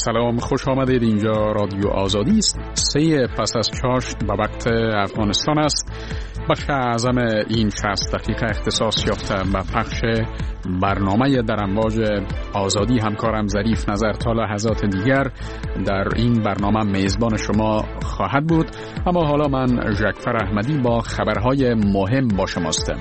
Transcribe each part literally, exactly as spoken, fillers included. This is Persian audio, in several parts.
سلام، خوش آمدید. اینجا رادیو آزادی است. سه پس از چاشت به وقت افغانستان است. بخش اعظم این شصت دقیقه اختصاص یافته به پخش برنامه در امواج آزادی. همکارم ظریف نظر تا لحظات دیگر در این برنامه میزبان شما خواهد بود، اما حالا من ژکفر احمدی با خبرهای مهم با شماستم.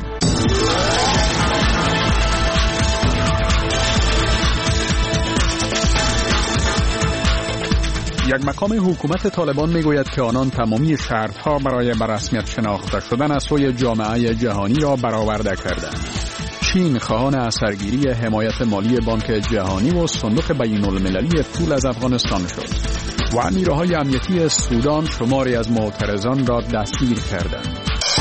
یک مقام حکومت طالبان میگوید که آنان تمامی شرطها برای به رسمیت شناخته شدن از سوی جامعه جهانی را برآورده کردند. چین خواهان اثرگیری حمایت مالی بانک جهانی و صندوق بین المللی پول از افغانستان شد و نیروهای امنیتی سودان شماری از معترضان را دستگیر کردند.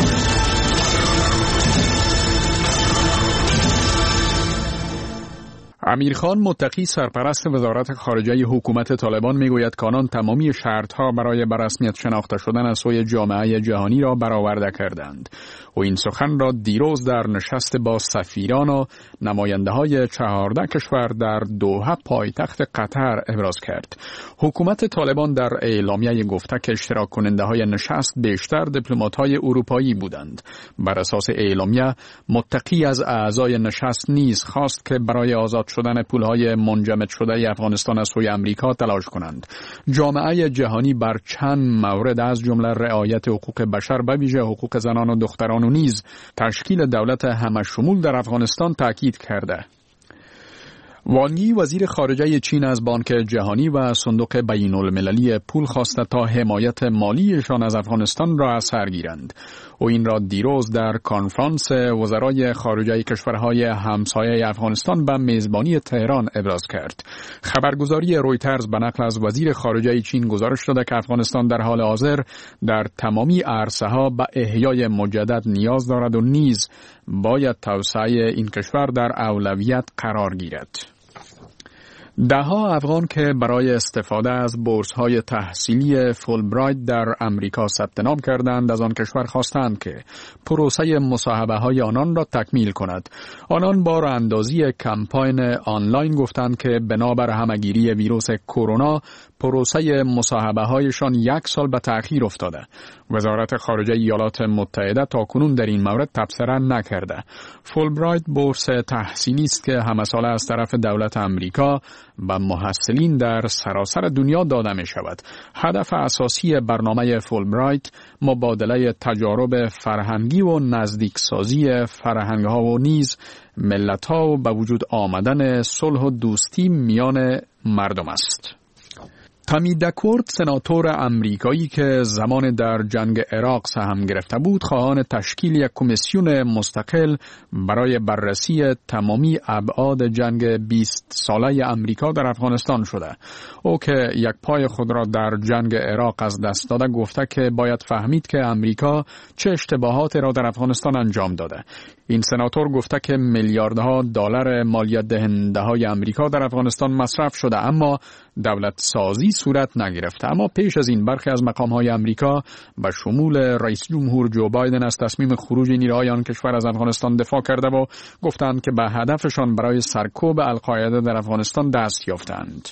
امیرخان متقی سرپرست وزارت خارجه حکومت طالبان میگوید که آنان تمامی شرطها برای به رسمیت شناخته شدن از سوی جامعه جهانی را برآورده کردند. و این سخن را دیروز در نشست با سفیران و نماینده های چهارده کشور در دوحه پایتخت قطر ابراز کرد. حکومت طالبان در اعلامیه گفته که اشتراک کننده های نشست بیشتر دیپلمات های اروپایی بودند. بر اساس اعلامیه متقی از اعضای نشست نیز خواست که برای آزاد شدن پولهای منجمد شده افغانستان از سوی امریکا تلاش کنند. جامعه جهانی بر چند مورد از جمله رعایت حقوق بشر به ویژه حقوق زنان و دختران و نیز تشکیل دولت همه شمول در افغانستان تاکید کرده. وان یی وزیر خارجه چین از بانک جهانی و صندوق بین المللی پول خواسته تا حمایت مالیشان از افغانستان را از سر گیرند. و این را دیروز در کنفرانس وزرای خارجه کشورهای همسایه افغانستان به میزبانی تهران ابراز کرد. خبرگزاری رویترز به نقل از وزیر خارجه چین گزارش داده که افغانستان در حال حاضر در تمامی عرصه‌ها به احیای مجدد نیاز دارد و نیز باید توسعه این کشور در اولویت قرار گیرد. ده ها افغان که برای استفاده از بورس‌های تحصیلی فولبرایت در امریکا ثبت نام کردند از آن کشور خواستند که پروسه مصاحبه‌های آنان را تکمیل کند. آنان با راه‌اندازی کمپاین آنلاین گفتند که بنابر همه‌گیری ویروس کرونا پروسه مصاحبه‌هایشان یک سال به تأخیر افتاده. وزارت خارجه ایالات متحده تاکنون در این مورد تبصره نکرده. فولبرایت بورس تحصیلی است که همه ساله از طرف دولت امریکا به محصلین در سراسر دنیا داده می شود. هدف اساسی برنامه فولبرایت مبادله تجارب فرهنگی و نزدیکسازی فرهنگ‌ها و نیز ملت‌ها و به وجود آمدن صلح و دوستی میان مردم است. تامی دکورد سناتور امریکایی که زمان در جنگ عراق سهم گرفته بود خواهان تشکیل یک کمیسیون مستقل برای بررسی تمامی ابعاد جنگ بیست ساله امریکا در افغانستان شده. او که یک پای خود را در جنگ عراق از دست داده گفته که باید فهمید که امریکا چه اشتباهاتی را در افغانستان انجام داده. این سناتور گفته که میلیاردها دلار مالیات دهنده های امریکا در افغانستان مصرف شده اما دولت سازی صورت نگرفته. اما پیش از این برخی از مقام های امریکا به شمول رئیس جمهور جو بایدن از تصمیم خروج نیروهای آن کشور از افغانستان دفاع کرده و گفتند که به هدفشان برای سرکوب القاعده در افغانستان دست یافتند.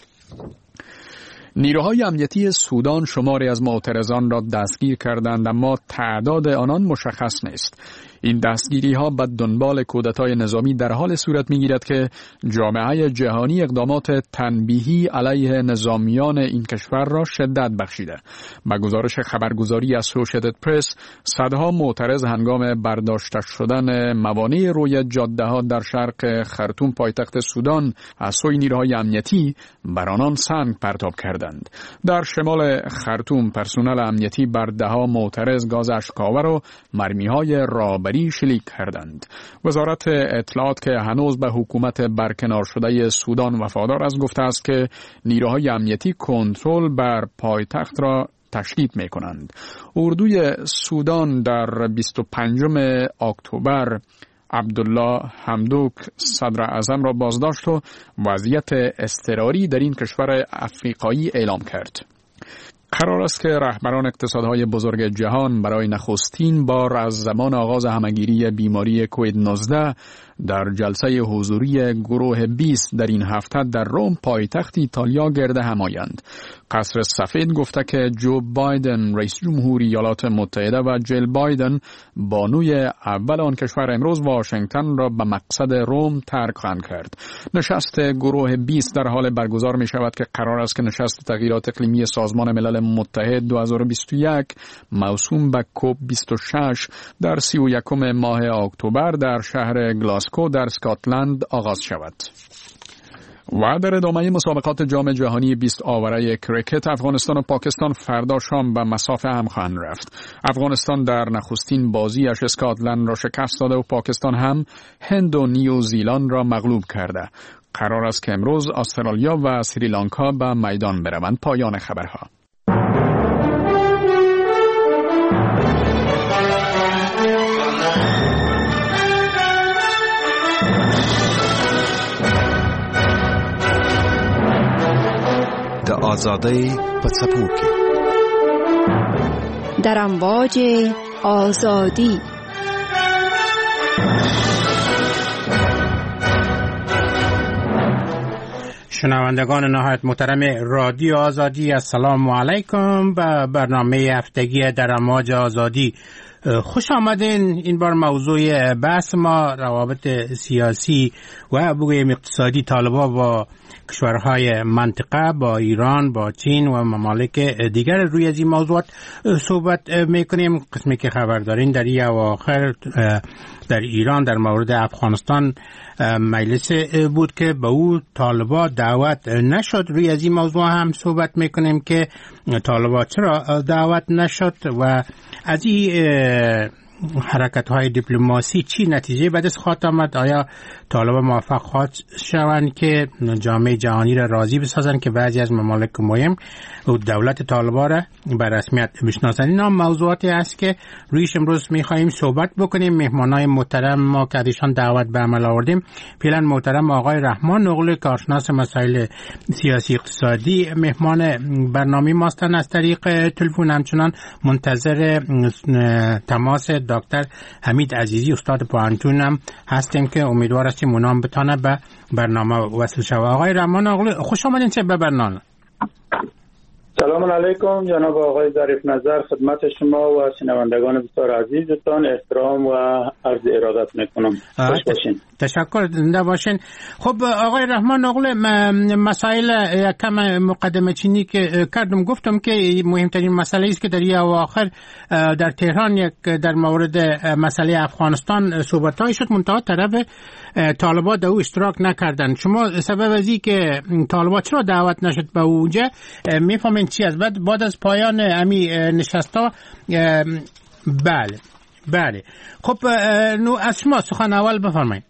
نیروهای امنیتی سودان شماری از معترضان را دستگیر کردند اما تعداد آنان مشخص نیست. این دستگیری ها به دنبال کودتای نظامی در حال صورت می گیرد که جامعه جهانی اقدامات تنبیهی علیه نظامیان این کشور را شدت بخشیده. به گزارش خبرگزاری اسوشییتد پرس، صدها معترض هنگام برداشته شدن موانع روی جاده ها در شرق خرطوم پایتخت سودان از سوی نیروهای امنیتی بر آنان سنگ پرتاب کردند. در شمال خرطوم پرسنل امنیتی بر دهها معترض گاز اشک‌آور و مرمی‌های رابری شلیک کردند. وزارت اطلاعات که هنوز به حکومت برکنار شده سودان وفادار است گفته است که نیروهای امنیتی کنترل بر پایتخت را تشدید می کنند. اردوی سودان در بیست و پنجم اکتبر عبدالله حمدوک صدر اعظم را بازداشت و وضعیت اضطراری در این کشور افریقایی اعلام کرد. قرار است که رهبران اقتصادهای بزرگ جهان برای نخستین بار از زمان آغاز همهگیری بیماری کووید نوزده در جلسه حضوری گروه بیست در این هفته در روم پایتخت ایتالیا گرد هم آیند. قصر سفید گفته که جو بایدن رئیس جمهوری ایالات متحده و جیل بایدن بانوی اول آن کشور امروز واشنگتن را به مقصد روم ترک خواهند کرد. نشست گروه بیست در حال برگزار می شود که قرار است که نشست تغییرات اقلیمی سازمان ملل متحد دو هزار و بیست و یک موسوم به کوب بیست و شش در سی و یکم ماه اکتبر در شهر گلاسکو در اسکاتلند آغاز شود. و در ادامه مسابقات جام جهانی بیست آوره کریکت افغانستان و پاکستان فردا شام به مسافه هم خواهند رفت. افغانستان در نخستین بازیش اسکاتلند را شکست داده و پاکستان هم هند و نیوزیلند را مغلوب کرده. قرار است که امروز استرالیا و سریلانکا به میدان بروند. پایان خبرها. د آزادۍ په څپو کې در امواج آزادی. شنوندگان نهایت محترم رادیو آزادی، السلام علیکم به برنامه هفتگی در امواج آزادی. خوش آمدین. این بار موضوع بحث ما روابط سیاسی و بگویم اقتصادی طالبان با کشورهای منطقه، با ایران، با چین و ممالک دیگر روی از این موضوعات صحبت میکنیم. قسمی که خبر دارین در این اواخر در ایران در مورد افغانستان مجلس بود که به او طالبان دعوت نشد. روی از این موضوع هم صحبت میکنیم که طالبان چرا دعوت نشد و از این حرکت های دیپلماسی چی نتیجه بعد از خواهد آمد. آیا طالبان موفق خواهد شوند که جامعه جهانی را راضی بسازند که بعضی از ممالک مهم و دولت طالبان را به رسمیت بشناسند؟ این هم موضوعاتی است که رویش امروز میخواییم صحبت بکنیم. مهمانای محترم ما که ازشان دعوت به عمل آوردیم، فعلا محترم آقای رحمان نقلی، کارشناس مسائل سیاسی اقتصادی، مهمان برنامه ماستن از طریق تلفن. همچنان منتظر تماس دکتر حمید عزیزی استاد پوهنتون هم هستیم که امیدوار هستیم اونام بتانه به برنامه وصل شود. آقای رحمان نقلی، خوش آمدین چه به برنامه. سلام علیکم جناب آقای ظریف نظر، خدمت شما و شنوندگان بسیار عزیزتان احترام و عرض ارادت میکنم. خوش باشین. تشکر، زنده باشین. خب آقای رحمان نقلی، مسائل کم مقدمه چینی که کردم گفتم که مهمترین مسئله است که در این اواخر در تهران یک در مورد مسئله افغانستان صحبت‌های شد، منتها طرف طالبان در او اشتراک نکردن. شما سبب از این که طالبان چرا دعوت نشد به اونجا میفهمین چی است؟ بعد بعد از پایان امی نشستا بله بله خب نو از شما سخن اول بفرمایید.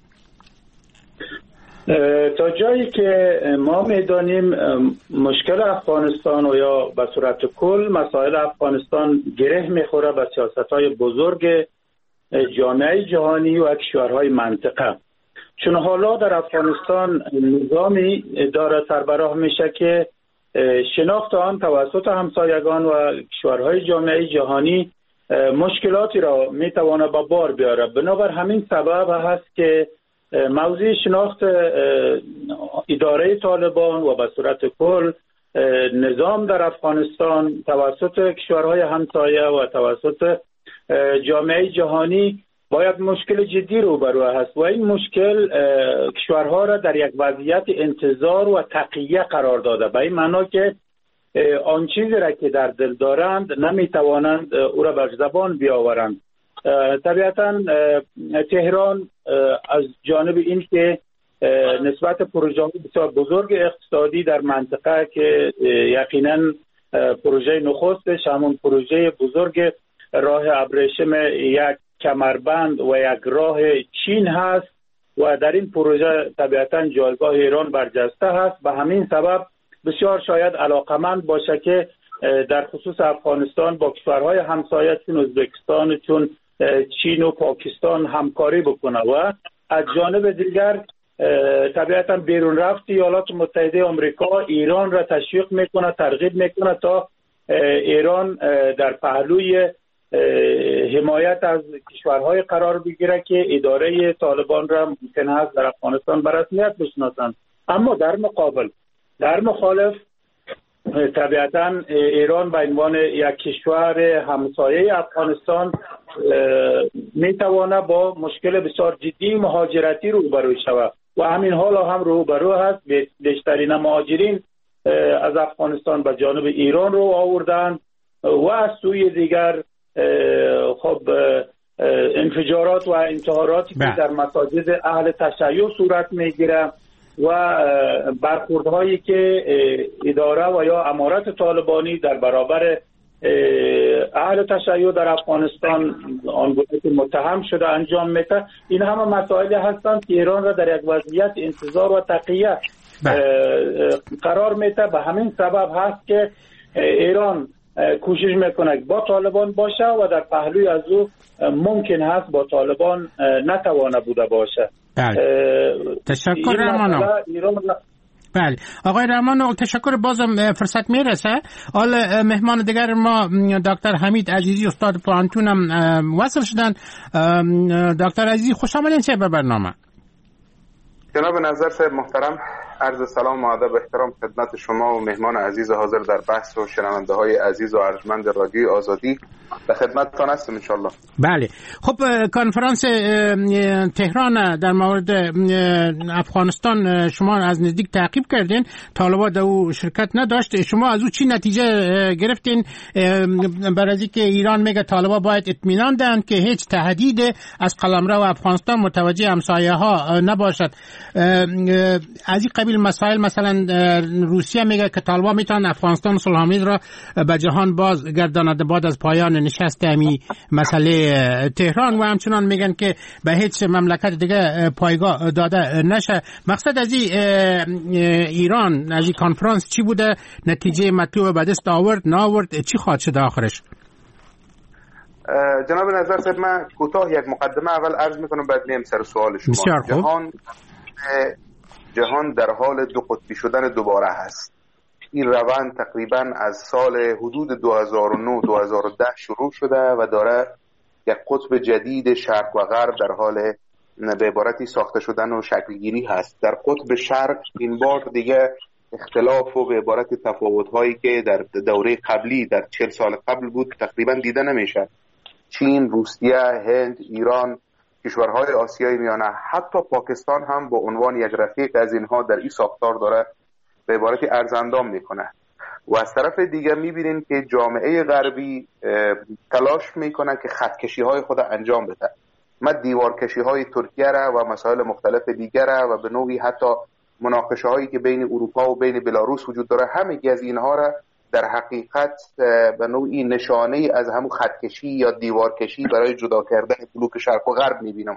تا جایی که ما میدانیم مشکل افغانستان و یا به صورت کل مسائل افغانستان گره میخوره به سیاست‌های بزرگ جامعه جهانی و کشورهای منطقه، چون حالا در افغانستان نظامی داره سربراه میشه که شناخت آن توسط همسایگان و کشورهای جامعه جهانی مشکلاتی را میتواند به بار بیاره. بنابر همین سبب هست که موضوع شناخت اداره طالبان و به صورت کل نظام در افغانستان توسط کشورهای همسایه و توسط جامعه جهانی باید مشکل جدی روبرو هست و این مشکل کشورها را در یک وضعیت انتظار و تقیه قرار داده، به این معنا که آن چیزی را که در دل دارند نمیتوانند او را بر زبان بیاورند. طبیعتا تهران از جانب این که نسبت پروژه بسیار بزرگ اقتصادی در منطقه که یقینا پروژه نخستش همون پروژه بزرگ راه ابریشم یک کمربند و یک راه چین هست و در این پروژه طبیعتا جایگاه ایران برجسته هست. به همین سبب بسیار شاید علاقمند باشه که در خصوص افغانستان با کشورهای همسایه چون ازبکستان، چون چین و پاکستان همکاری بکنه و از جانب دیگر طبیعتا بیرون رفت ایالات متحده آمریکا ایران را تشویق میکنه، ترغیب میکنه تا ایران در پهلوی حمایت از کشورهای قرار بگیره که اداره طالبان را ممکن است در افغانستان به رسمیت بشناسند. اما در مقابل در مخالف طبیعتاً ایران به عنوان یک کشور همسایه افغانستان میتواند با مشکل بسیار جدی مهاجرتی روبرو شود و همین حالا هم روبرو هست. بیشترین مهاجرین از افغانستان به جانب ایران رو آوردند و از سوی دیگر خب انفجارات و انتحاراتی که در مساجد اهل تشیع صورت میگیره و برخوردهایی که اداره و یا امارت طالبانی در برابر اهل تشیع در افغانستان آنگونه که متهم شده انجام میده، این همه مسائلی هستند که ایران را در یک وضعیت انتظار و تقیه قرار میده. به همین سبب هست که ایران کوشش میکنه با طالبان باشه و در پهلوی از او ممکن هست با طالبان نتوانه بوده باشه. بله. تشکر رحمانو. بله آقای رحمانو تشکر. بازم فرصت میرسه. حالا مهمان دیگر ما دکتر حمید عزیزی استاد پانتون هم وصل شدن. دکتر عزیزی خوش آمدین چه به برنامه. جناب نظر صاحب محترم، عرض سلام و ادب و احترام خدمت شما و مهمان عزیز حاضر در بحث و شنونده های عزیز و ارجمند رادیوی آزادی. به خدمتتان هستم ان شاء الله. بله خب کنفرانس تهران در مورد افغانستان شما از نزدیک تعقیب کردین. طالبان در او شرکت نداشت. شما از او چی نتیجه گرفتین؟ برای اینکه ایران میگه طالبان باید اطمینان دهن که هیچ تهدید از قلمرو افغانستان متوجه همسایه ها نباشد. از این قبیل مسائل مثلا روسیه میگه که طالبان میتونن افغانستان صلح آمیز را به جهان باز گرداند بعد از پایان نشست امی مسئله تهران و همچنان میگن که به هیچ مملکت دیگه پایگاه داده نشه. مقصد از این ایران از این کنفرانس چی بوده؟ نتیجه مطلوب به دست آورد نآورد؟ چی خواهد شد آخرش؟ جناب نظر صاحب من کوتاه یک مقدمه اول عرض میکنم بعد میم سر سوال شما. جهان جهان در حال دو قطبی شدن دوباره هست. این روند تقریبا از سال حدود دو هزار و نه دو هزار و ده شروع شده و داره یک قطب جدید شرق و غرب در حال به عبارتی ساخته شدن و شکلگیری هست. در قطب شرق این بار دیگه اختلاف و به عبارت تفاوت‌هایی که در دوره قبلی در چهل سال قبل بود تقریبا دیده نمیشه. چین، روسیه، هند، ایران، کشورهای آسیای میانه، حتی پاکستان هم با عنوان یک رفیق از اینها در این ساختار داره به عبارتی ارزاندام میکنه. و از طرف دیگه میبینین که جامعه غربی تلاش میکنه که خطکشی های خود انجام بده. ما دیوارکشی های ترکیه را و مسائل مختلف دیگر را و به نوعی حتی مناقشه هایی که بین اروپا و بین بلاروس وجود داره، همگی از اینها را در حقیقت به نوعی نشانه از همون خطکشی یا دیوارکشی برای جدا کردن بلوک شرق و غرب میبینم.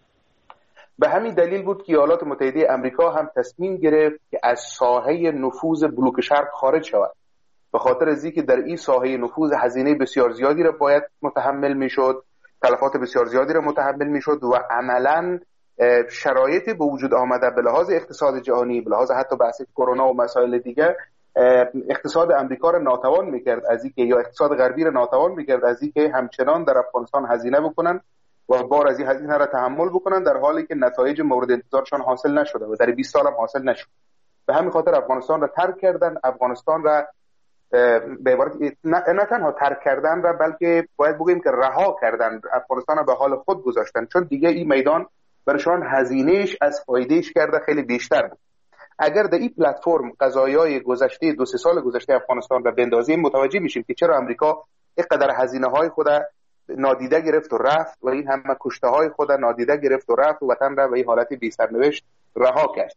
به همین دلیل بود که ایالات متحده آمریکا هم تصمیم گرفت که از ساحه نفوذ بلوک شرق خارج شود، به خاطر از اینکه در این ساحه نفوذ هزینه بسیار زیادی را باید متحمل میشد، تلفات بسیار زیادی را متحمل میشد و عملاً شرایط به وجود آمده به لحاظ اقتصاد جهانی، به لحاظ حتی بحث کرونا و مسائل دیگر، اقتصاد آمریکا را ناتوان میکرد از اینکه یا اقتصاد غربی را ناتوان میکرد از اینکه همچنان در افغانستان هزینه بکنن و بار از این هزینه را تحمل بکنن، در حالی که نتایج مورد انتظارشان حاصل نشده و در بیست سال هم حاصل نشد. به همین خاطر افغانستان را ترک کردن. افغانستان را به عبارت نه, نه تنها ترک کردن را بلکه باید بگیم که رها کردن. افغانستان را به حال خود گذاشتن، چون دیگه این میدان برشان هزینهش از فایدهش کرده خیلی بیشتر بود. اگر در این پلتفرم قضایای گذشته دو سه سال گذشته افغانستان را بندازیم متوجه میشیم که چرا آمریکا اینقدر هزینه های خود نادیده گرفت و رفت و این همه کشته های خود نادیده گرفت و رفت و وطن را به این حالت بی سرنوشت رها کرد.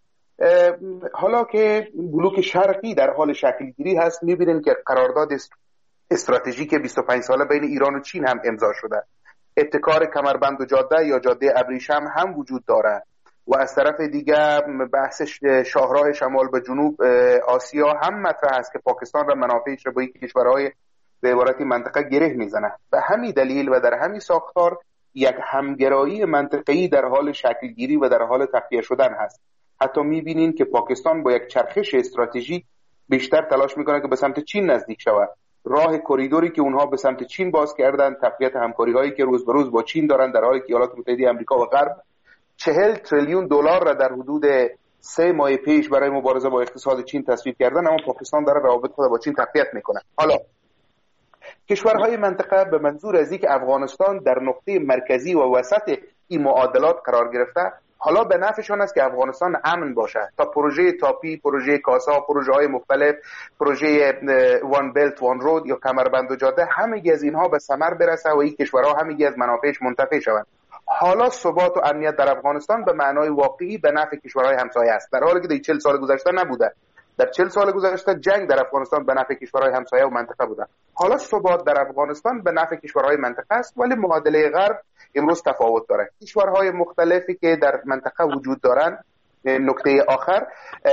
حالا که بلوک شرقی در حال شکل گیری هست، میبینیم که قرارداد استراتژیک بیست و پنج ساله بین ایران و چین هم امضا شده. ابتکار کمربند و جاده یا جاده ابریشم هم وجود داره و از طرف دیگه بحث شاهراه شمال به جنوب آسیا هم مطرح است که پاکستان را منافعش را با این کشورهای به عبارتی منطقه گره میزنه. به همین دلیل و در همین ساختار یک همگرایی منطقه‌ای در حال شکل گیری و در حال تقویه شدن هست. حتی میبینین که پاکستان با یک چرخش استراتژیک بیشتر تلاش میکنه که به سمت چین نزدیک شود راه کریدوری که اونها به سمت چین باز کردن، تقویت همکاری هایی که روز به روز با چین دارن، در حالی که ایالات متحده آمریکا و غرب چهل تریلیون دلار را در حدود سه ماه پیش برای مبارزه با اقتصاد چین تصویب کردن، اما پاکستان داره روابط خود با چین تقویت میکنه. حالا کشورهای منطقه به منظور از اینکه افغانستان در نقطه مرکزی و وسط این معادلات قرار گرفته، حالا به نفعشان است که افغانستان امن باشه تا پروژه تاپی، پروژه کاسا، پروژه های مختلف، پروژه وان بلت وان رود یا کمربند و جاده، همگی از اینها به ثمر برسه و این کشورها همگی از منافعش منتفع شوند. حالا ثبات و امنیت در افغانستان به معنای واقعی به نفع کشورهای همسایه است، در حالی که در چهل سال گذشته نبوده. در چهل سال گذشته جنگ در افغانستان به نفع کشورهای همسایه و منطقه بوده. حالا ثبات در افغانستان به نفع کشورهای منطقه است، ولی معادله غرب امروز تفاوت داره. کشورهای مختلفی که در منطقه وجود دارند، نکته آخر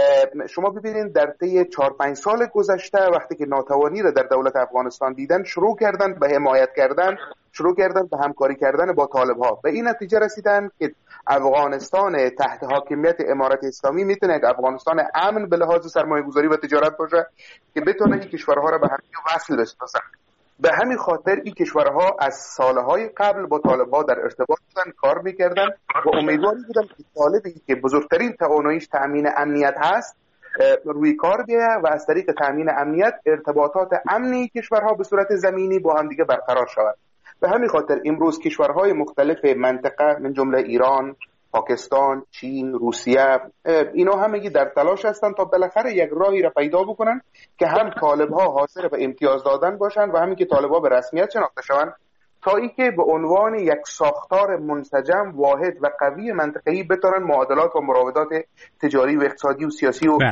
شما ببینید در طی چهار پنج سال گذشته وقتی که ناتوانی را در دولت افغانستان دیدن، شروع کردن به حمایت کردن، شروع کردن به همکاری کردن با طالب‌ها. به این نتیجه رسیدن که افغانستان تحت حاکمیت امارت اسلامی میتونه یک افغانستان امن به لحاظ سرمایه‌گذاری و تجارت باشه که بتونه این کشورها را به هم وصل بسازن. به همین خاطر این کشورها از سالهای قبل با طالب‌ها در ارتباط بودن، کار میکردن و امیدواری بودن که طالبی که بزرگترین تواناییش تأمین امنیت هست روی کار بیاید و از طریق تأمین امنیت ارتباطات امنی کشورها به صورت زمینی با هم دیگه برقرار شود. به همین خاطر امروز کشورهای مختلف منطقه من جمله ایران، پاکستان، چین، روسیه، اینا همگی در تلاش هستند تا بالاخره یک راهی را پیدا بکنن که هم طالب‌ها حاصل به امتیاز دادن باشن و همین که طالب‌ها به رسمیت شناخته شوند، تا اینکه به عنوان یک ساختار منسجم، واحد و قوی منطقه‌ای بتونن معادلات و مراودات تجاری و اقتصادی و سیاسی و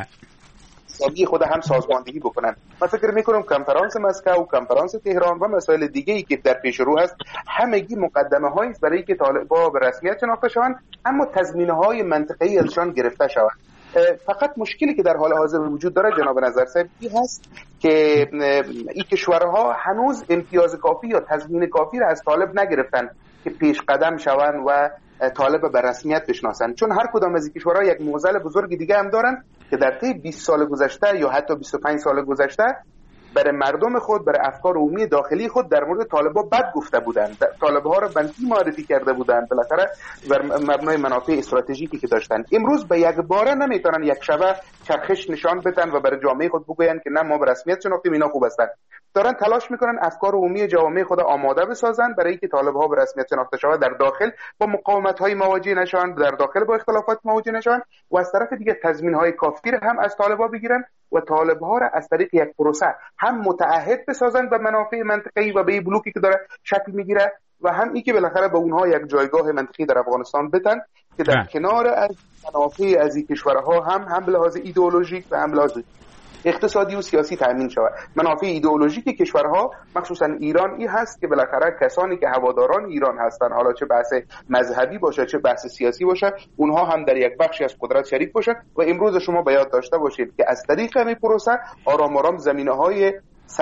سازی خود هم سازماندهی بکنن. من فکر میکنم کنفرانس مسکو، کنفرانس تهران و مسائل دیگه ای که در پیش رو هست همگی مقدمه هایی است برای اینکه طالب‌ها به رسمیت شناخته شوند، اما تضمینه های منطقه‌ای ازشان گرفته شود. فقط مشکلی که در حال حاضر وجود داره جناب نظر صاحب این هست که این کشورها هنوز امتیاز کافی یا تضمین کافی را از طالب نگرفتن که پیش قدم شوند و طالب به رسمیت بشناسن، چون هر کدام از این کشورها یک معضل بزرگ دیگه هم دارن که در طی بیست سال گذشته یا حتی بیست و پنج سال گذشته برای مردم خود، برای افکار عمومی داخلی خود در مورد طالب‌ها بد گفته بودند، طالب‌ها را بنفی معرفی کرده بودند، بالاخره بر مبنای منافع استراتژیکی که داشتند. امروز به یک باره نمیتونن یک شبه چرخش نشان بدن و برای جامعه خود بگویند که نه ما به رسمیت شناختیم اینا خوب هستند. دارن تلاش میکنن افکار عمومی جامعه خود آماده بسازن برای اینکه طالب‌ها به رسمیت شناخته شود، در داخل با مقاومت‌های مواجه نشوند، در داخل با اختلافات مواجه نشوند و از طرف دیگه تضمین‌های کافی را هم از طالب‌ها بگیرن و طالب‌ها را از طریق یک پروسه هم متعهد بسازن به منافع منطقه‌ای و به این بلوکی که داره شکل میگیره و هم این که بالاخره به اونها یک جایگاه منطقی در افغانستان بدن که در کنار از منافع از این کشورها هم هم به لحاظ ایدئولوژیک و هم به لحاظ اقتصادی و سیاسی تامین شود. منافع ایدئولوژیک کشورها مخصوصا ایران این هست که بالاخره کسانی که هواداران ایران هستند، حالا چه بحث مذهبی باشه چه بحث سیاسی باشه، اونها هم در یک بخشی از قدرت شریک باشند و امروز شما باید داشته باشید که از طریق همین پروسه آرام آرام زمینه‌های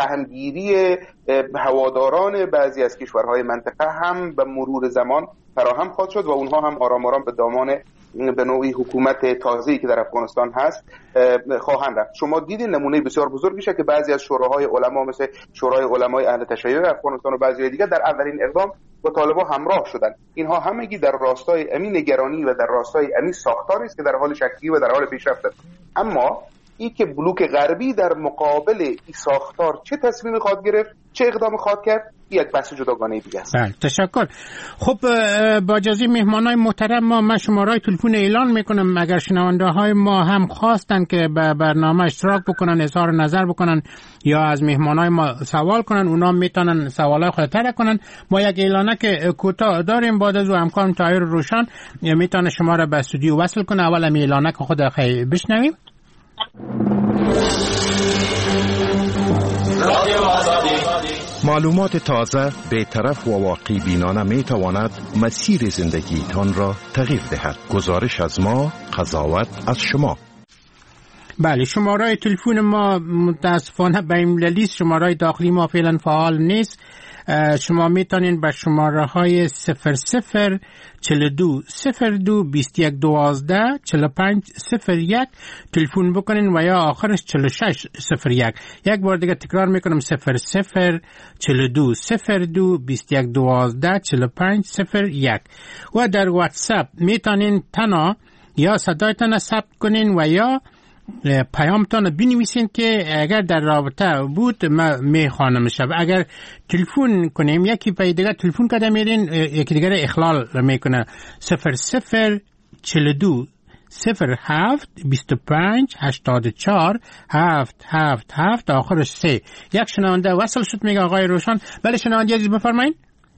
سهمگیری هواداران بعضی از کشورهای منطقه هم به مرور زمان فراهم خواهد شد و اونها هم آرام آرام به دامان به نوعی حکومت تازه‌ای که در افغانستان هست خواهند رفت. شما دیدین نمونه بسیار بزرگیشه که بعضی از شوراهای علما مثل شورای علمای اهل تشیع افغانستان و بعضی دیگر در اولین اقدام با طالبان همراه شدند. اینها همگی در راستای امین نگرانی و در راستای امین ساختاری است که در حال شکلی و در حال پیشرفت است. اما این که بلوک غربی در مقابل این ساختار چه تصمیمی خواهد گرفت، چه اقدام خواهد کرد، یک بحث جداگانه دیگه است. بله، تشکر. خب با اجازه مهمانای محترم ما من شماره‌های تلفن اعلان میکنم، اگر شنونده های ما هم خواستن که به برنامه اشتراک بکنن، اظهار نظر بکنن یا از مهمانای ما سوال کنن، اونا میتونن سوالای خود طرح کنن. ما یک اعلانه که کوتاه داریم، بعد از اون همکارم طاهر روشن میتونه شما را به استودیو وصل کنه. اول هم اعلانه که خود خیلی بشنویم. معلومات تازه، بی‌طرف و واقعی بینانه می تواند مسیر زندگیتان را تغییر دهد. گزارش از ما، قضاوت از شما. بله، شماره تلفن ما متاسفانه بین المللی، شماره داخلی ما فعلا فعال نیست. شما میتونین به شماره های صفر صفر چهل و دو صفر دو بیست و یک دوازده چهل و پنج صفر یک تلفن بکنین و یا آخرش چهل و شش صفر یک. یک بار دیگه تکرار میکنم صفر صفر چهل و دو صفر دو بیست و یک دوازده چهل و پنج صفر یک. و در واتساپ میتونین تنها یا صدایتان ثبت کنین و یا پیامتان بنویسین که اگر در رابطه بود ما میخوانم شب. اگر تلفن کنیم یکی پای دیگه تلفن کده میرین یکی دیگر اخلال میکنه. صفر صفر چهل و دو صفر هفت بیست و پنج هشتاد و چهار هفت هفت هفت آخرش سه. یک شنونده وصل شد میگه آقای روشن. بله شنونده عزیز بفرمایید.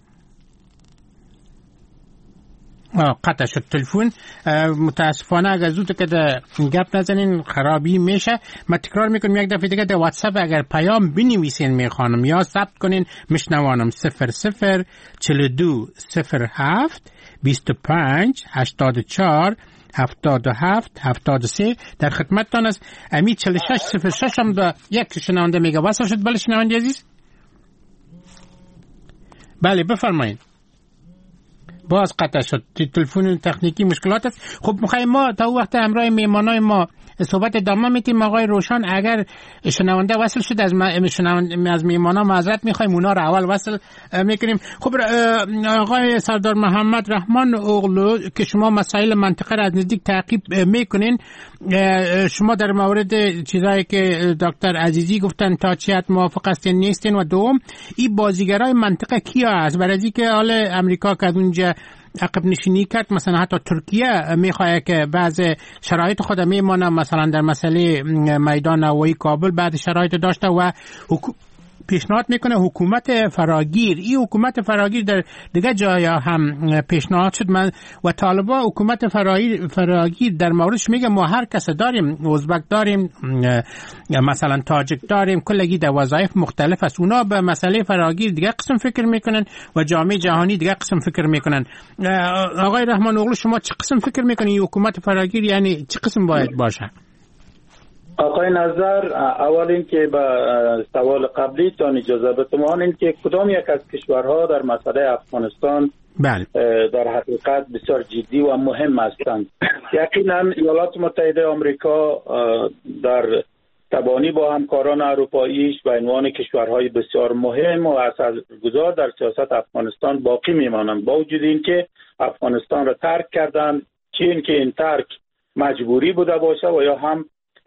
قطع شد تلفن. متاسفانه اگر زود که گپ نزنین خرابی میشه. من تکرار میکنم یک دفعه دیگه در واتساپ اگر پیام بنویسین میخوانم یا ثبت کنین میشنوانم. صفر صفر چهل و دو صفر هفت بیست و پنج هشتاد و چهار هفتاد و هفت هفتاد و سه. در خدمتتان است. امی چهل و شش صفر شش هم دا یک شنونده میگه وصل شد. بله شنونده عزیز. بله بفرمایید. باز قطع شد. تلفن تکنیکی مشکلات است. خب میخوایم ما تا وقت همراه میمانای ما صحبت ادامه میتیم. آقای روشن اگر شنونده وصل شد از شنونده از میمانا معذرت میخوایم اونا رو اول وصل میکنیم. خب آقای سردار محمد رحمان اوغلو که شما مسائل منطقه را از نزدیک تعقیب میکنین، شما در مورد چیزایی که دکتر عزیزی گفتن تا چه حد موافق هستین نیستین و دوم این بازیگرای منطقه کیا است؟ برای اینکه حال امریکا که از اونجا عقب نشینی کرد مثلا حتی ترکیه میخواد که بعض شرایط خود میمانه، مثلا در مسئله میدان هوایی کابل بعد شرایط داشته و حکو... پیشنهاد میکنه حکومت فراگیر. این حکومت فراگیر در دیگه جایا هم پیشنهاد شد من و طالبا حکومت فراگیر در موردش میگه ما هر کس داریم، ازبک داریم، مثلا تاجک داریم، کلگی در وظایف مختلف است. اونا به مسئله فراگیر دیگه قسم فکر میکنن و جامعه جهانی دیگه قسم فکر میکنن. آقای رحمان اوغلو شما چه قسم فکر میکنین حکومت فراگیر یعنی چه قسم باید باشه؟ آقای نظر، اول این که به سوال قبلی تان اجازه بتمان این که کدام یک از کشورها در مسئله افغانستان بله. در حقیقت بسیار جدی و مهم هستند. یقینا ایالات متحده آمریکا در تبانی با همکاران اروپاییش به عنوان کشورهای بسیار مهم و اثرگذار در سیاست افغانستان باقی میمانند، با وجود این که افغانستان را ترک کردند، چه این که این ترک مجبوری بوده باشه و یا هم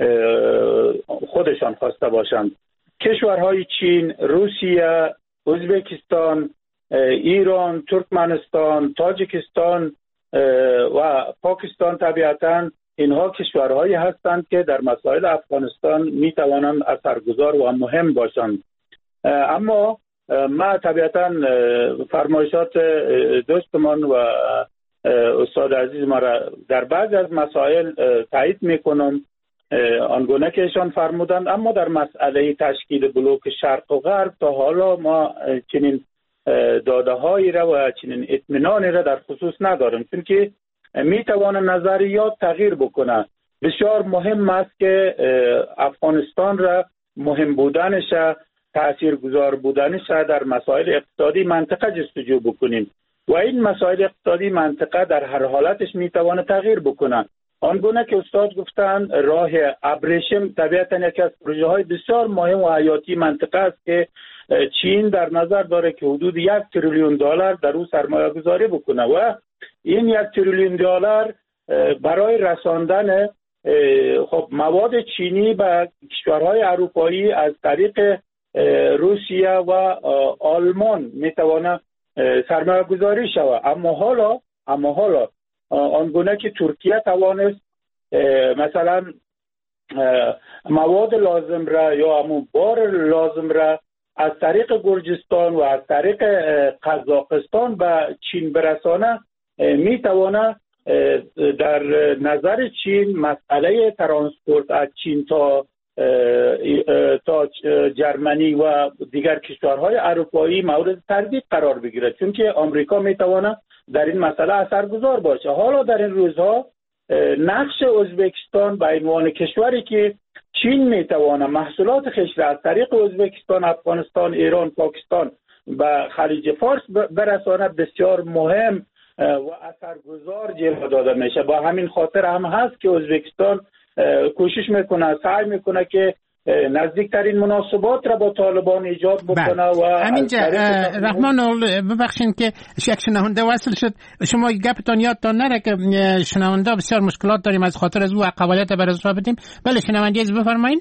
خودشان خواسته باشند. کشورهای چین، روسیه، ازبکستان، ایران، ترکمنستان، تاجیکستان و پاکستان طبیعتاً اینها کشورهایی هستند که در مسائل افغانستان می توانند اثرگذار و مهم باشند. اما ما طبیعتاً فرمایشات دوستمان و استاد عزیز ما را در بعض از مسائل تایید میکنم آنگونه که ایشان فرمودند، اما در مسئله تشکیل بلوک شرق و غرب تا حالا ما چنین داده هایی را و چنین اطمینانی را در خصوص نداریم، چون که می توانه نظریات تغییر بکنه. بسیار مهم است که افغانستان را مهم بودنش، تاثیرگذار بودنش در مسائل اقتصادی منطقه جستجو بکنیم و این مسائل اقتصادی منطقه در هر حالتش می توانه تغییر بکنه. آنگونه که استاد گفتن راه ابریشم طبیعتا یکی از پروژه های بسیار مهم و حیاتی منطقه است که چین در نظر داره که حدود یک تریلیون دلار در او سرمایه گذاری بکنه و این یک تریلیون دلار برای رساندن خب مواد چینی به کشورهای اروپایی از طریق روسیه و آلمان میتونه سرمایه گذاری شود. اما حالا اما حالا آنگونه که ترکیه توانست مثلا مواد لازم را یا همون بار لازم را از طریق گرجستان و از طریق قزاقستان به چین برسانه، میتوانه در نظر چین مسئله ترانسپورت از چین تا تا جرمنی و دیگر کشورهای اروپایی مورد تردید قرار بگیرد، چون که آمریکا میتوانه در این مسئله اثرگذار باشه. حالا در این روزها نقش ازبکستان به عنوان کشوری که چین میتوانه محصولات خویش را از طریق ازبکستان، افغانستان، ایران، پاکستان به خلیج فارس برسانه بسیار مهم و اثرگذار جلوه داده میشه. با همین خاطر هم هست که ازبکستان کوشش میکنه، سعی میکنه که نزدیکترین مناسبات را با طالبان ایجاد بکنه. و همینجا رحمان ببخشید که یک شنونده وصل شد، شما گپتان یادتان نره که شنونده بسیار مشکلات داریم از خاطر از او قوالیت برای را بدیم. بله شنونده از بفرمایین.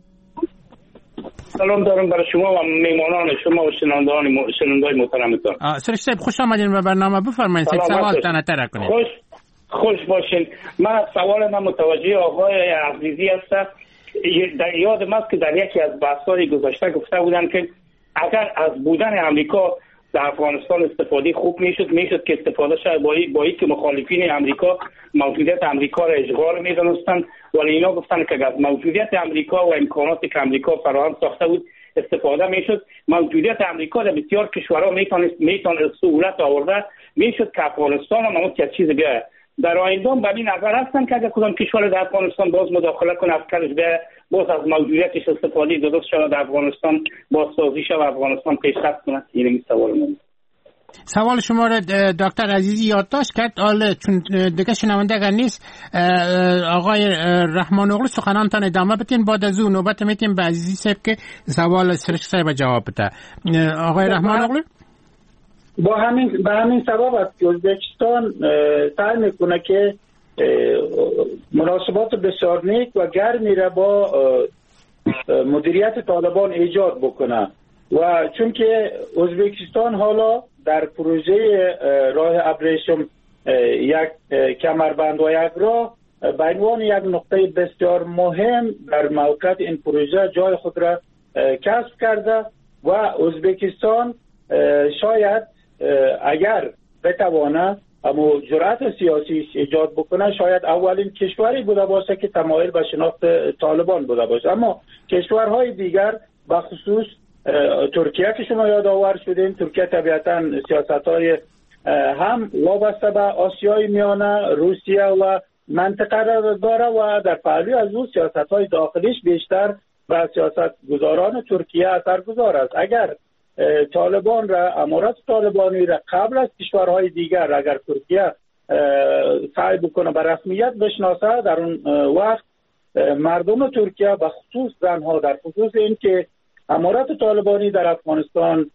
سلام دارم برای شما و میمانان شما و شنوندگان شنوندای محترمتان. سرش صاحب خوش آمدین به برنامه، بفرمایید سوال تان تر کنید. خوش خوش باشین. من سوال من متوجه آقای عزیزی هستم. در یادم است که در یکی از بحث‌های گذشته گفته بودن که اگر از بودن امریکا در افغانستان استفاده خوب میشد میشد که استفاده شد با اینکه مخالفین امریکا موجودیت امریکا را اشغال میدونستند، ولی اینا گفتن که از موجودیت امریکا و امکاناتی که امریکا فراهم ساخته بود استفاده میشد. موجودیت امریکا در بسیار کشورها میتونست میتونست سهولت آورده میشد که افغانستان هم اون چیز بیاید. در آینده به این نظر هستن که اگر کدام کشور در افغانستان باز مداخله کنه افکارش به باز از موجودیتش استفاده درست شود در افغانستان باز سازی شود افغانستان پیشرفت کنه. این سوال من. سوال شما را دکتر عزیزی یادداشت کرد. حالا چون دیگه شنونده اگر نیست آقای رحمان اغلو سخنانتان ادامه بدین، بعد از اون نوبت میتیم به عزیزی صاحب که سوال سرش صاحب جواب بده. آقای رحمان اغلو با همین به همین سبب است که ازبکستان سعی میکنه که مناسبات بسیار نیک و گرمی را با مدیریت طالبان ایجاد بکنه و چون که ازبکستان حالا در پروژه راه ابریشم یک کمربند و یک راه به عنوان یک نقطه بسیار مهم در موقعیت این پروژه جای خود را کسب کرده و ازبکستان شاید اگر بتوانه اما جرأت سیاسی ایجاد بکنه شاید اولین کشوری بوده باشه که تمایل به شناخت طالبان بوده باشه. اما کشورهای دیگر به خصوص ترکیه که شما یادآور شدین، ترکیه طبیعتا سیاست‌های هم وابسته به آسیای میانه، روسیه و منطقه را داره و در پهلوی از اون سیاست‌های داخلیش بیشتر به سیاستگزاران ترکیه اثرگذار است. اگر طالبان را امارات طالبانی را قبل از کشورهای دیگر اگر ترکیه سعی بکنه به رسمیت بشناسه، در اون وقت مردم ترکیه به خصوص زنها در خصوص این که امارات طالبانی در افغانستان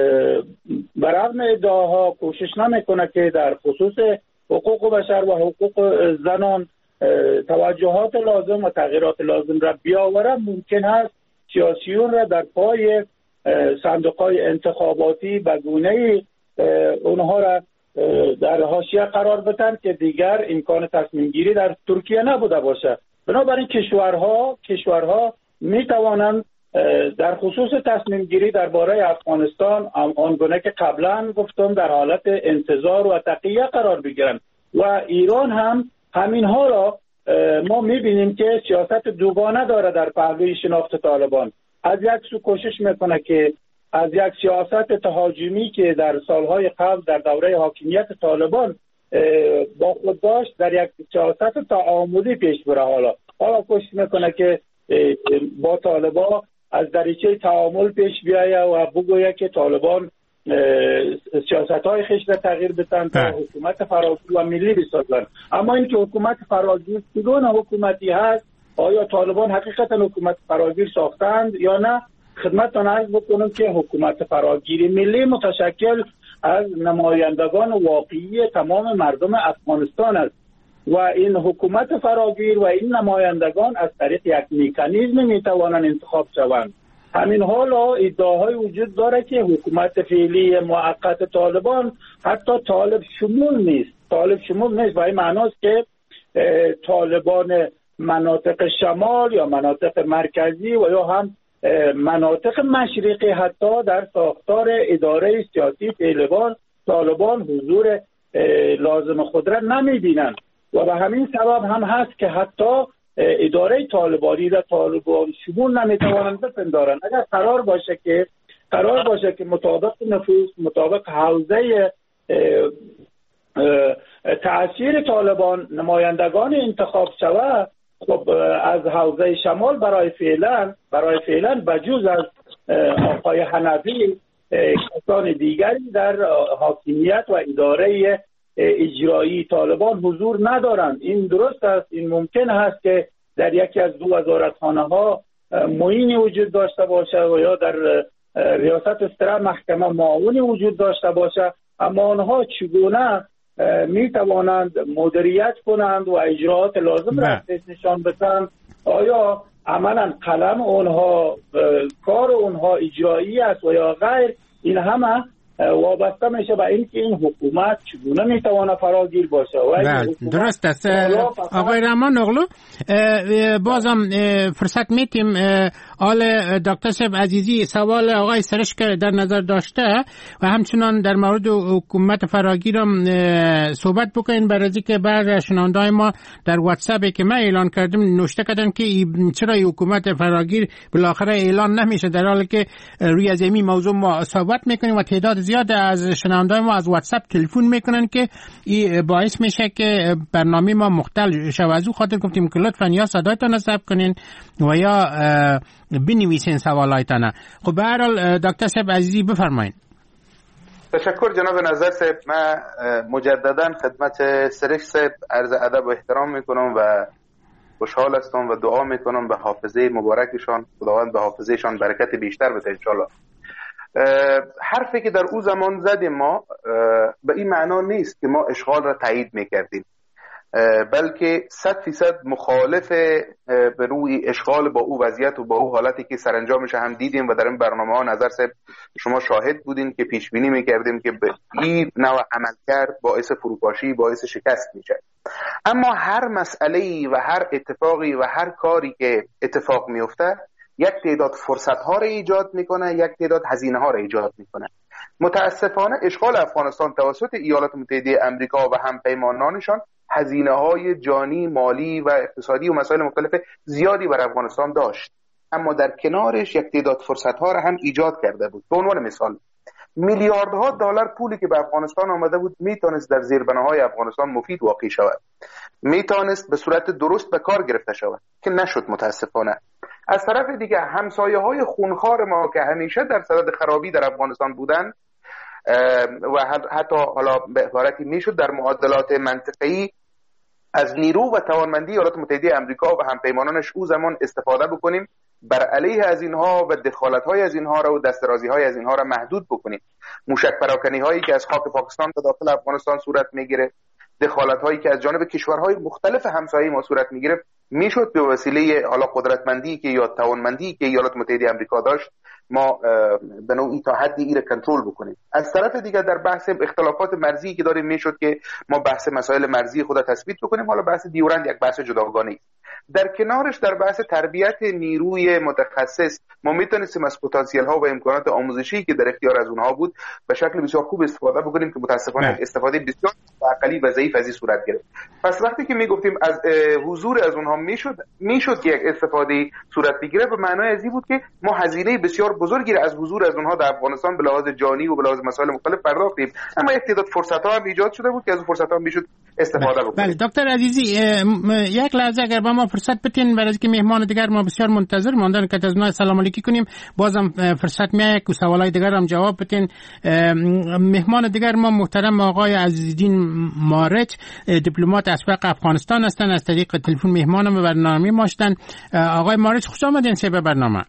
برغم ادعاها کوشش نمیکنه که در خصوص حقوق بشر و حقوق زنان توجهات لازم و تغییرات لازم را بیاوره، ممکن است سیاسیون را در پای صندوق‌های انتخاباتی به گونه‌ای اونها را در حاشیه قرار بدن که دیگر امکان تصمیم گیری در ترکیه نبوده باشه. بنابراین کشورها کشورها می توانند در خصوص تصمیم گیری درباره افغانستان آنگونه که قبلا گفتم در حالت انتظار و تقیه قرار بگیرند و ایران هم همین ها را ما می بینیم که سیاست دوگانه داره در پهلوی شناخت طالبان. از یک سو کوشش میکنه که از یک سیاست تهاجمی که در سالهای قبل در دوره حاکمیت طالبان با خود داشت در یک سیاست تعاملی پیش بره. حالا حالا کوشش میکنه که با طالبان از دریچه تعامل پیش بیایه و بگویه که طالبان سیاست‌های خیش را تغییر بدن تا حکومت فراگیر و ملی بسازن. اما این که حکومت فراگیر کدوم حکومتی هست، آیا طالبان حقیقتا حکومت فراگیر ساختند یا نه؟ خدمتتان عرض بکنم که حکومت فراگیر ملی متشکل از نمایندگان واقعی تمام مردم افغانستان است و این حکومت فراگیر و این نمایندگان از طریق یک مکانیزم میتوانند انتخاب شوند. همین حالا ادعاهای وجود داره که حکومت فعلی موقت طالبان حتی طالب شمول نیست. طالب شمول نیست و این معناست که طالبان مناطق شمال یا مناطق مرکزی و یا هم مناطق مشرقی حتی در ساختار اداره سیاسی طالبان طالبان حضور لازم خود را نمی‌بینند و به همین سبب هم هست که حتی اداره طالبانی را طالبان شمول نمی‌توانند بپندارند. اگر قرار باشه که قرار باشه که مطابق نفوذ مطابق حوزه تأثیر طالبان نمایندگان انتخاب شود، خب از حوزه شمال برای فعلا برای فعلا بجوز از آقای حنفی کسان دیگری در حاکمیت و اداره اجرایی طالبان حضور ندارند. این درست است. این ممکن است که در یکی از دو وزارتخانه ها معینی وجود داشته باشه و یا در ریاست استراحت محکمه معاونی وجود داشته باشه، اما آنها چگونه می توانند مدیریت کنند و اجراعات لازم را نشان بدهند؟ آیا عملا قلم اونها کار اونها اجرایی است و یا غیر؟ این همه وابسته میشه به اینکه این حکومت چگونه میتونه فراگیر باشه. درست است آقای رحمان اغلو. بازم فرصت میتیم آل دکتر صاحب عزیزی سوال آقای سرش که در نظر داشته و همچنان در مورد حکومت فراگیر هم صحبت بکنین، برای اینکه بعضی شنونده‌های ما در واتساپ که من اعلان کردم نوشته کردن که چرا حکومت فراگیر بالاخره اعلان نمیشه، در حالی که روی از این موضوع ما صحبت میکنیم و تعداد زیاد از شنونده‌های ما از واتساپ تلفن میکنن که این باعث میشه که برنامه ما مختل شود. از اون خاطر گفتیم که لطفاً یا صدایتان رو ثبت کنین و یا بنویسین سوالایتان. خب به هر حال دکتر صاحب عزیزی بفرمایید. تشکر جناب نظر صاحب. من مجددا خدمت سرش صاحب عرض ادب و احترام میکنم و خوشحال هستم و دعا میکنم به حافظه مبارکشان، خداوند به حافظهشان برکت بیشتر بده ان شاء الله. حرفی که در او زمان زدیم ما به این معنا نیست که ما اشغال را تایید میکردیم، بلکه صد فیصد مخالف به روی اشغال با او وضعیت و با او حالتی که سرانجامش هم دیدیم و در این برنامه ها نظر صاحب شما شاهد بودین که پیش بینی میکردیم که به این نوع عمل کرد باعث فروپاشی، باعث شکست میشه. اما هر مسئله‌ای و هر اتفاقی و هر کاری که اتفاق میفته یک تعداد فرصت ها را ایجاد میکنه، یک تعداد هزینه ها را ایجاد میکنه. متاسفانه اشغال افغانستان توسط ایالات متحده آمریکا و همپیمانانشان هزینه های جانی، مالی و اقتصادی و مسائل مختلف زیادی بر افغانستان داشت، اما در کنارش یک تعداد فرصت ها را هم ایجاد کرده بود. به عنوان مثال میلیاردها دلار پولی که به افغانستان آمده بود میتونست در زیربناهای افغانستان مفید واقع شود، میتونست به صورت درست به کار گرفته شود که نشد متاسفانه. از طرف دیگه همسایه های خونخوار ما که همیشه در صدد خرابی در افغانستان بودن و حتی حالا به عبارتی میشد در معادلات منطقه‌ای از نیرو و توانمندی ایالات متحده آمریکا و همپیمانانش او زمان استفاده بکنیم، بر علیه از اینها و دخالت‌های از اینها را و دسترازی‌های از اینها را محدود بکنیم. موشک پراکنی‌هایی که از خاک پاکستان به داخل افغانستان صورت میگیره، دخالت‌هایی که از جانب کشورهای مختلف همسایه ما صورت میگیره، میشد به وسیله حالا قدرتمندی که یا توانمندی که ایالات متحده آمریکا داشت ما به نوعی تا حدی این کنترل بکنیم. از طرف دیگر در بحث اختلافات مرزی که داریم میشد که ما بحث مسائل مرزی خود تثبیت بکنیم. حالا بحث دیورند یک بحث جداگانه است. در کنارش در بحث تربیت نیروی متخصص ما میتونستیم از پتانسیل ها و امکانات آموزشی که در اختیار از اونها بود به شکل بسیار خوب استفاده بکنیم که متاسفانه استفاده بسیار عقلی و ضعیف از این صورت گرفت. پس وقتی که میگفتیم از حضور از اونها میشد میشد که یک استفاده صورت بگیره، به معنای از این بود که ما هزینه بسیار بزرگی را از حضور از اونها در افغانستان به لحاظ جانی و به لحاظ مسائل مختلف پرداختیم، اما یک تعداد فرصت ها هم ایجاد شده بود که از اون فرصت ها میشد استفاده بکنیم. بله دکتر عزیزی یک لحظه اگر با ما فرصت بتین، برای اینکه مهمان دیگر ما بسیار منتظر ماندن که از اونها سلام علیکی کنیم، بازم فرصت میاد که سوالای دیگر هم جواب بدین. مهمان دیگر ما محترم آقای عزیزالدین مارچ، دیپلمات اسبق افغانستان هستند، از طریق تلفن مهمان برنامه ما هستند. آقای مارچ خوش آمدین به برنامه.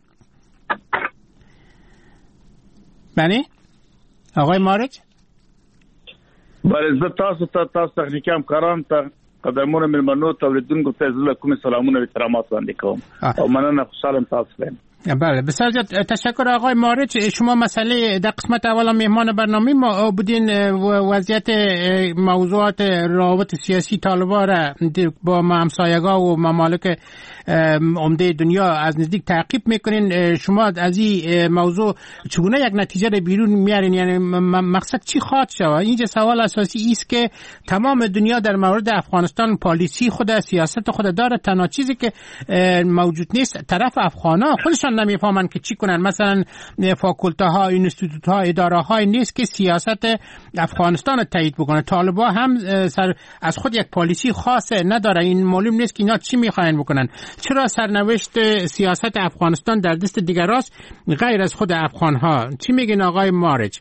بله آقای مارچ، بله زه تاسو ته تاسو تخنیکی همکاران ته قدرمون ملمنو تولیدونکو ته زله کوم سلامونه و احترامات وړاندې کوم او مننه خوشحالم تاسو بین. بله بسیار زیاد تشکر آقای مارچ. شما مسئله در قسمت اول مهمان برنامه ما بودین، وضعیت موضوعات روابط سیاسی طالبان را با همسایگان و ممالک عمده دنیا از نزدیک تعقیب میکنین. شما از این موضوع چگونه یک نتیجه را بیرون میارین؟ یعنی مقصد چی خواهد شود؟ اینجا سوال اساسی است که تمام دنیا در مورد افغانستان پالیسی خود، سیاست خود داره. تنها چیزی که موجود نیست طرف افغانا خودشان خودشان نمیفهمند که چی کنن. مثلا فاکولته ها، اینستیتوت ها، اداره های نیست که سیاست افغانستان تایید بکنه. طالبان هم سر از خود یک پالیسی خاصه نداره. این معلوم نیست که اینا چی میخواین بکنن. چرا سرنوشت سیاست افغانستان در دست دیگر است غیر از خود افغان ها؟ چی میگین آقای مارج؟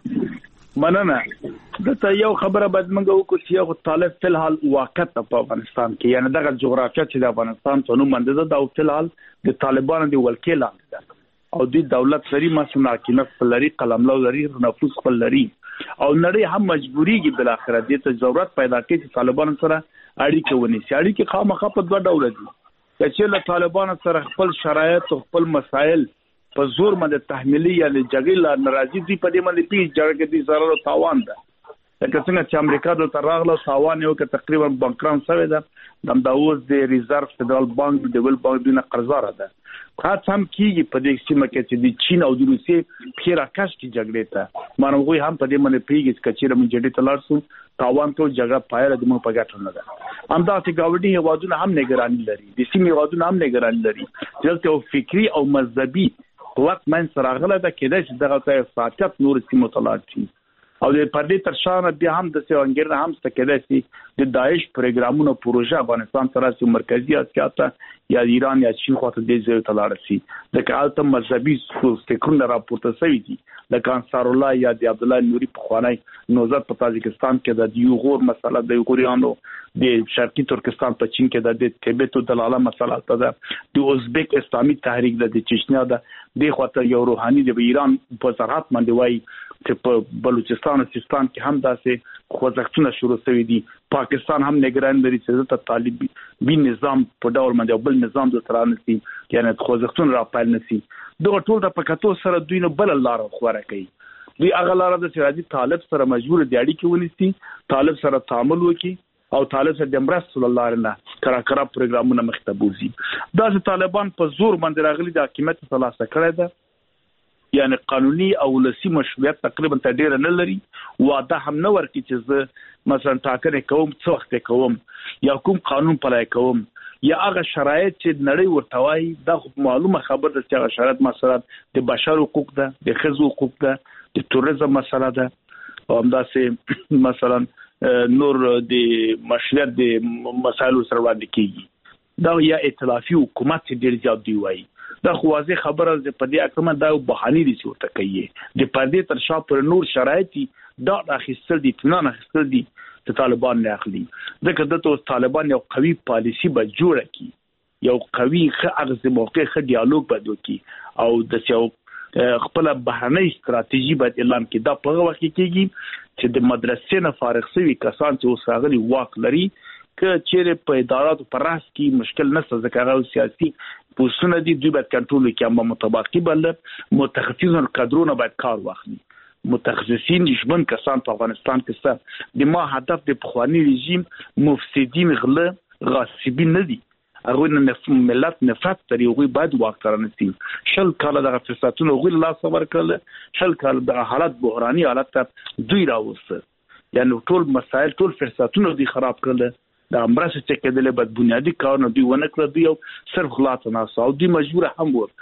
مننه. دته یو خبره باید موږ وکړو چې یو طالب فی الحال واقع په افغانستان کې، یعنی دغه جغرافیه چې د افغانستان څنو منده ده او فی الحال د طالبانو د ولکې لاندې ده او د دولت لري مثلا حکومت لري، قلملو لري، نفوذ خپل لري او نړۍ هم مجبوریږي بل اخر دې ته ضرورت پیدا کوي چې طالبانو سره اړیکه ونیسي. اړیکه خامخا په دوه ډول دي چې له طالبانو سره خپل شرایط او خپل مسائل په زور باندې تحمیلي یا جګړه ناراضي دي په دې باندې پیښ جګړه دي ضرر او تاوان ده. لکه څنګه چې امریکا دلته راغله تاوان یو کې تقریبا بانکران شوی ده، د داوود د ریزرو فدرال بانک د ول بانک دونه قرضدار ده. خاص هم کیږي په دې سیمه کې چې د چین او د روسیې پیرا کاش کی جګړه ته مانوغوي هم په دې باندې پیږي چې چې موږ جدي تلارسو تاوان کو جګړه پایله د موږ په ګټه نه ده. همداسې ګاونډي هیوادونه هم نگرانی لري، د سیمې هیوادونه هم نگرانی لري چې یو فکری او مذهبي قوت من سره غله ده کېدای چې دغه ته فاتحت نور سیمه تلار شي او د پردې تر شان بیا هم د سیوانګر هم ستکېدای شي د داعش پروګرامونو پروژه افغانستان سره سي مرکزی اسیا ته یا ایران یا چین خواته د ځای ته لاړ شي. د کالته مذهبي فکرونه راپورته شوی دي لکه انصار الله یا د عبد الله نوري په خوانی نوزاد په تاجکستان کې د یوغور مسله د یوغوریانو د شرقي ترکستان په چین کې د تبت او دلاله مسله ده، د ازبک اسلامي تحریک د چچنیا ده، د خواته یو روحاني د ایران په زراعت باندې وای چې په بلوچستان او سیستان کې هم داسې خوځښتونه شروع شوي دي. پاکستان هم نگران لري چې د طالبي بي نظام په ډول باندې بل نظام د ترانه سي یعنی خوځښتونه را پال نسی. دغه ټول د پکاتو سره دوی نو بل لار خوره کوي. دوی هغه لار د سراجي طالب سره مجبور دی اړیکې ونیسي، طالب سره تعامل وکړي او طالب سره د امرس صلی الله علیه کرا کرا پروګرامونه مختبوزي. دا چې طالبان په زور باندې راغلي د حکومت خلاصه کړی ده، یعنی قانوني او ولسی مشروعیت تقریبا ته ډیر نه لري. واده هم نه ورکړي چې زه مثلا ټاکنې کوم څه وخت کوم یا کوم قانون پلای کوم یا هغه شرایط چې نړۍ ورته وایي. دا معلومه خبر ده چې هغه شرایط مثلا د بشر حقوق ده، د ښځو حقوق ده، د توریزم مسله ده او همداسې مثلا نور د مشروعیت د مسایلو سره وړاندې کیږي. دا یا ائتلافي حکومت ډیر زیات دی وایي. دا خو واضح خبره ده په دې اکمه دا بهاني دي چې ورته کوي د پردې تر شا پر نور شرایط دا اخیستل دي، اطمینان اخیستل دي چې طالبان نه اخلي. ځکه دته طالبان یو قوي پالیسی به جوړه کی، یو قوي ښه اغز موقع ښه ډیالوګ به وکړي او د یو خپل بهرنۍ ستراتیژي به اعلان کړي. دا په وخت کې کېږي چې د مدرسې نه فارغ شوي کسان چې اوس راغلي واک لري که چیرې په اداراتو پر راس کې مشکل نشته ځکه هغه سیاسي پوسټونه دي دوی باید کنټرول کړي، اما متباقي بل متخصصین کادرونه باید کار واخلي. متخصصین ژوند کسان په افغانستان کې څه د ما هدف د پخوانی رژیم مفسدین غله غاصبین نه دي، هغه نه ملت نفرت لري، هغه باید واکتر نسی. شل کاله د فسادونو غوښ لا صبر کړل، شل کاله د حالت بحراني حالت ته دوی راوست، یعنی ټول مسائل ټول فسادونو دي خراب کړل. د امرس چې کېدل بد بنیادی کارونه دوی ونه کړل، دوی صرف غلط نه ساو دوی مجبور هم و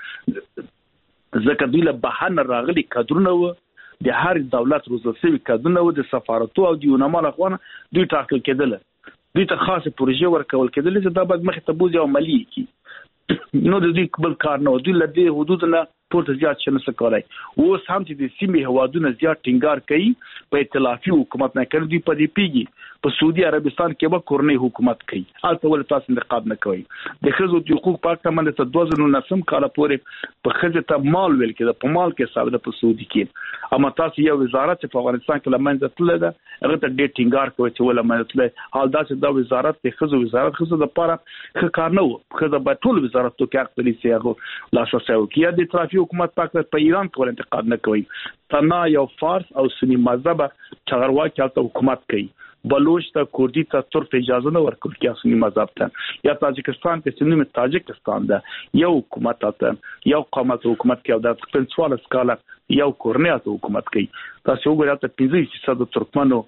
ځکه دوی له بهانه راغلي کادرونه و د هر دولت روزلسوي کادرونه و د سفارتو او د یونامال اخوانه دوی ټاکل کېدل، دوی ته خاصه پروژې ورکول کېدل چې دا باید مخې ته بوزي او عملي کی. نو د دوی بل کار نه دوی له دې حدود نه پورته زیات شنه څه کوي. اوس هم چې د سیمې هوادونه زیات ټینګار کوي په ائتلافي حکومت نه کوي، دوی په دې پیږي په سعودي عربستان کې به کورنۍ حکومت کوي، البته ول تاسو انتقاد نه کوي. د ښځو د حقوق پاک ته منځ ته دوه زره نهم کال پورې په ښځه ته مال ویل کېده، په مال کې حساب ده په سعودي کې. اما تاسو یو وزارت په افغانستان کې لمنځه تللی ده هغه ته ډېر ټینګار کوي چې ول لمنځه تللی، حال دا چې دا وزارت د ښځو وزارت ښځو لپاره ښه کار نه و. ښځه به ټول وزارت تو کې اخلي سي هغه لاساسه وکړي. یا د ائتلافي حکومت پاک په ایران کې انتقاد نه کوي، تنها یو فارس او سنی مذهب چغرواکي حالت حکومت کوي. بلوچ ته کوردی ته ترک اجازه نه ورکول کی سنی مذهب ته یا تاجکستان کې سنی تاجکستان ده یو حکومت ته یو قامت حکومت کې د خپل سوال سکاله یو کورنیات حکومت کوي تاسو وګورئ ته پنځه فیصد ترکمنو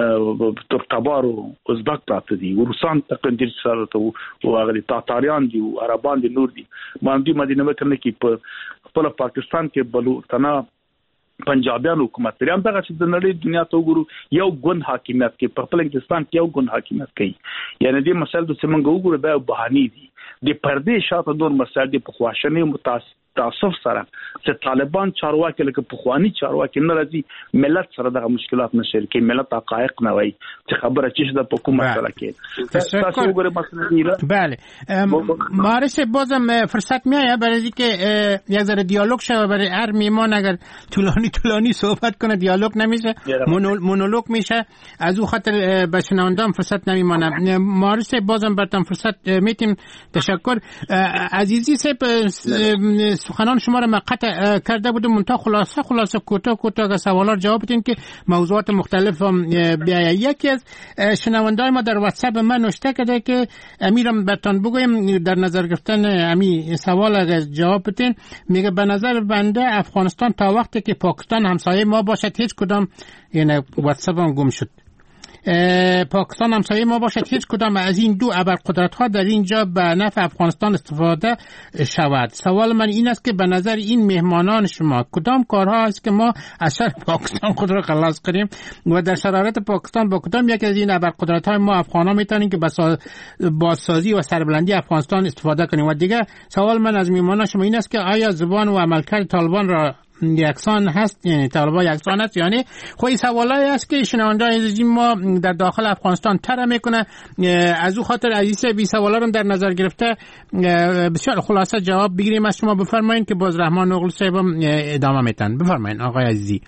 ترک تبارو ازبک پراته دي روسان تقدیر سره ته او هغه تاتاریان دي او عربان دي نور دي باندې مدینه مکرنه کې په خپل پاکستان کې بلوچستان پنجابیان حکومت لري هم دغه چې د نړۍ دنیا ته وګورو یو ګوند حاکمیت کې په خپل هندستان کې یو ګوند حاکمیت کوي یعنی دې مسایل د څنګه وګورو دا بهاني دي د پردې شاته نور مسایل د پخواشنې متاسف تاسف سره چې طالبان چارواکي لکه پخوانی چارواکي نه راځي ملت سره دغه مشکلات نشي کې ملت حقایق نه وای چې خبره چیش د حکومت سره کې تاسو وګورئ مثلا بله مارش بازم فرصت میاد برای اینکه یک ذره دیالوگ شه برای هر میمان اگر طولانی طولانی صحبت کنه دیالوگ نمیشه مونولوگ میشه از او خاطر به شنوندام فرصت نمیمانه مارش بازم براتون فرصت میتیم تشکر عزیزی سپ سخنان شما را مقطع کرده بودم منتها خلاصه خلاصه کوتاه کوتاه سوالا جواب بدین که موضوعات مختلف بیاید. یکی از شنوندای ما در واتساپ من نوشته کرده که امیرم براتون بگویم در نظر گرفتن امی سوال اگر جواب بدین میگه به نظر بنده افغانستان تا وقتی که پاکستان همسایه ما باشد هیچ کدام یعنی واتساپ هم گم شد پاکستان همسایه ما باشد هیچ کدام از این دو ابرقدرت ها در اینجا به نفع افغانستان استفاده شود. سوال من این است که به نظر این مهمانان شما کدام کارها است که ما از شر پاکستان خود را خلاص کنیم و در شرایط پاکستان با کدام یک از این ابرقدرت های ما افغانان میتونیم که بازسازی و سربلندی افغانستان استفاده کنیم؟ و دیگه سوال من از مهمانان شما این است که آیا زبان و عملکرد طالبان را یکسان هست، یعنی طالبان یکسان است؟ یعنی خود سوالایی است که شنوندگان عزیز ما در داخل افغانستان طرح میکنه. از او خاطر عزیز بی سوالا رو در نظر گرفته بسیار خلاصه جواب بگیریم از شما. بفرمایید که باز رحمان اغل صاحب ادامه میتن. بفرمایید آقای عزیزی.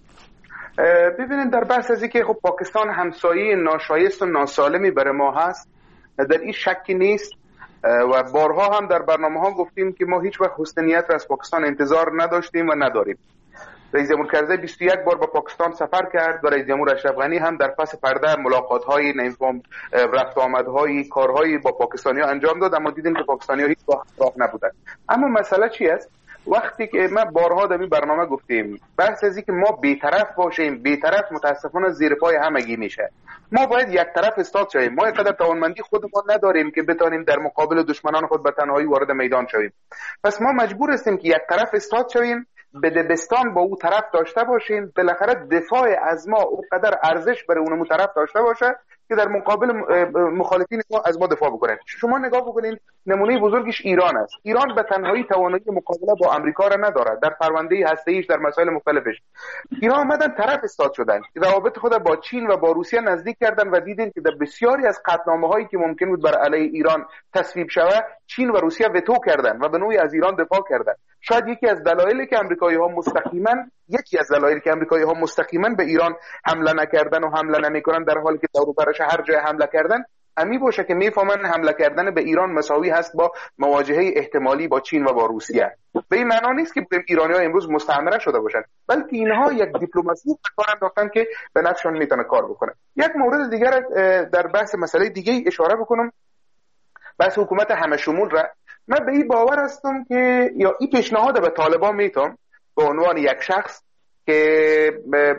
ببینید در بحث از اینکه خب پاکستان همسایه ناشایست و ناسالمی برای ما هست در این شکی نیست و بارها هم در برنامه ها گفتیم که ما هیچ وقت حسن نیت را از پاکستان انتظار نداشتیم و نداریم. رئیس جمهور کرزی بیست و یک بار با پاکستان سفر کرد و رئیس جمهور اشرف غنی هم در پس پرده ملاقات های نظام رفت آمدهای کارهایی با پاکستانی‌ها انجام داد، اما دیدیم که پاکستانی‌ها هیچ وقت نبودند. اما مسئله چی است؟ وقتی که ما بارها در این برنامه گفتیم بحث از اینکه ما بی‌طرف باشیم، بی‌طرف متاسفانه زیر پای همگی میشه. ما باید یک طرف استاد شویم. ما اینقدر توانمندی خودمون نداریم که بتونیم در مقابل دشمنان خود به تنهایی وارد میدان شویم. پس ما مجبور هستیم که یک طرف استاد شویم، به دبستان با او طرف داشته باشیم، بالاخره دفاع از ما اونقدر ارزش برای اون طرف داشته باشه که در مقابل مخالفین ما از ما دفاع بکنن. شما نگاه بکنید نمونه بزرگش ایران است. ایران به تنهایی توانایی مقابله با آمریکا را ندارد در پرونده هسته‌ایش، در مسائل مختلفش. ایران آمدن طرف استاد شدن، روابط خود با چین و با روسیه نزدیک کردن و دیدین که در بسیاری از قطعنامه‌هایی که ممکن بود بر علیه ایران تصویب شود چین و روسیه وتو کردن و به نوعی از ایران دفاع کردن. شاید یکی از دلایلی که آمریکایی‌ها مستقیما یکی از دلایلی که آمریکایی‌ها مستقیما به ایران حمله نکردن و حمله نمی‌کنن در حالی که در اروپا هر جای حمله کردن امی باشه که میفهمن حمله کردن به ایران مساوی هست با مواجهه احتمالی با چین و با روسیه. به این معنا نیست که ایرانی‌ها امروز مستعمره شده باشند، بلکه اینها یک دیپلماسی کار انداختن که به نفعشون میتونه کار بکنه. یک مورد دیگر در بحث مسئله دیگه اشاره بکنم، بحث حکومت همه شمول را. من به این باور هستم که یا این پیشنهاد به طالبان میتونم به عنوان یک شخص که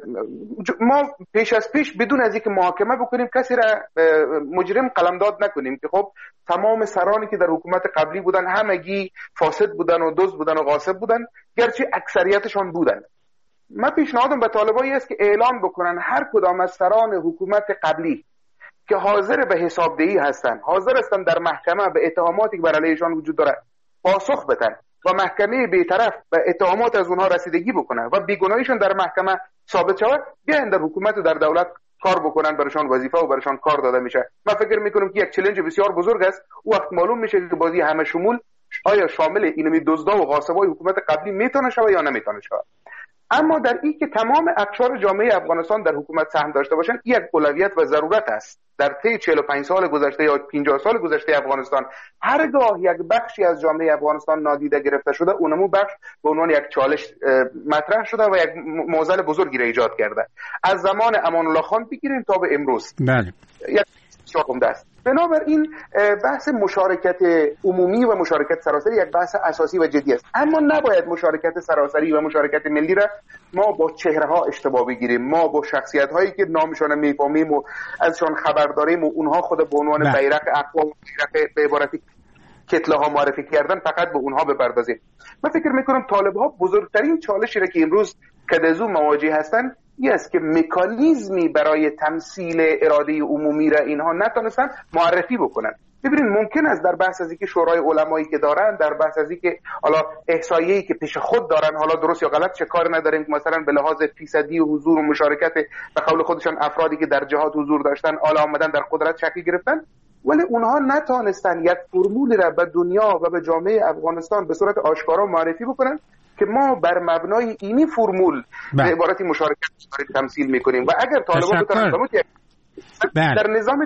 ما پیش از پیش بدون از اینکه محاکمه بکنیم کسی را مجرم قلمداد نکنیم که خب تمام سرانی که در حکومت قبلی بودن همگی فاسد بودن و دزد بودن و غاصب بودن، گرچه اکثریتشان بودن. من پیشنهادم به طالبانی است که اعلان بکنن هر کدام از سران حکومت قبلی که حاضر به حسابدهی هستن، حاضر هستن در محکمه به اتهاماتی که بر علیهشان وجود داره پاسخ بدن و محکمه بی‌طرف به اتهامات از اونها رسیدگی بکنن و بیگناهیشون در محکمه ثابت شود، بیاین در حکومت و در دولت کار بکنن، برشان وظیفه و برشان کار داده میشه. من فکر میکنم که یک چالش بسیار بزرگ است. وقت معلوم میشه که بازی همه شمول آیا شامل اینمی دزدا و غاصبای حکومت قبلی میتونه شود یا نمیتونه شود. اما در این که تمام اقشار جامعه افغانستان در حکومت سهم داشته باشند یک اولویت و ضرورت است. در طی چهل و پنج سال گذشته یا پنجاه سال گذشته افغانستان هرگاه یک بخشی از جامعه افغانستان نادیده گرفته شده، اونمو بخش به عنوان یک چالش مطرح شده و یک معضل بزرگی را ایجاد کرده. از زمان امان الله خان بگیریم تا به امروز. بله. یک شاکم است. بنابراین بحث مشارکت عمومی و مشارکت سراسری یک بحث اساسی و جدی است، اما نباید مشارکت سراسری و مشارکت ملی را ما با چهره ها اشتباه بگیریم. ما با شخصیت هایی که نامشان میفهمیم و ازشان خبر داریم و اونها خود به عنوان بیرق اقوام و بیرق به عبارتی کتله ها معرفی کردن فقط به اونها بپردازیم. من فکر میکنم طالب ها بزرگترین چالشی را که امروز کدزو مواجه هستند این است که مکانیزمی برای تمثیل اراده عمومی را اینها نتونستن معرفی بکنن. ببینید ممکن است در بحث از اینکه شورای علمایی که دارن، در بحث از اینکه حالا احصایه‌ای که پیش خود دارن، حالا درست یا غلط چه کار نداریم، مثلا به لحاظ فیصدی و حضور و مشارکت به قول خودشان افرادی که در جهات حضور داشتن حالا آمدن در قدرت شکل گرفتن، ولی اونها نتونستن یک فرمولی را به دنیا و به جامعه افغانستان به صورت آشکارا معرفی بکنن که ما بر مبنای اینی فرمول به عبارتی مشارکت تمثیل میکنیم. و اگر طالبان بتونن در نظام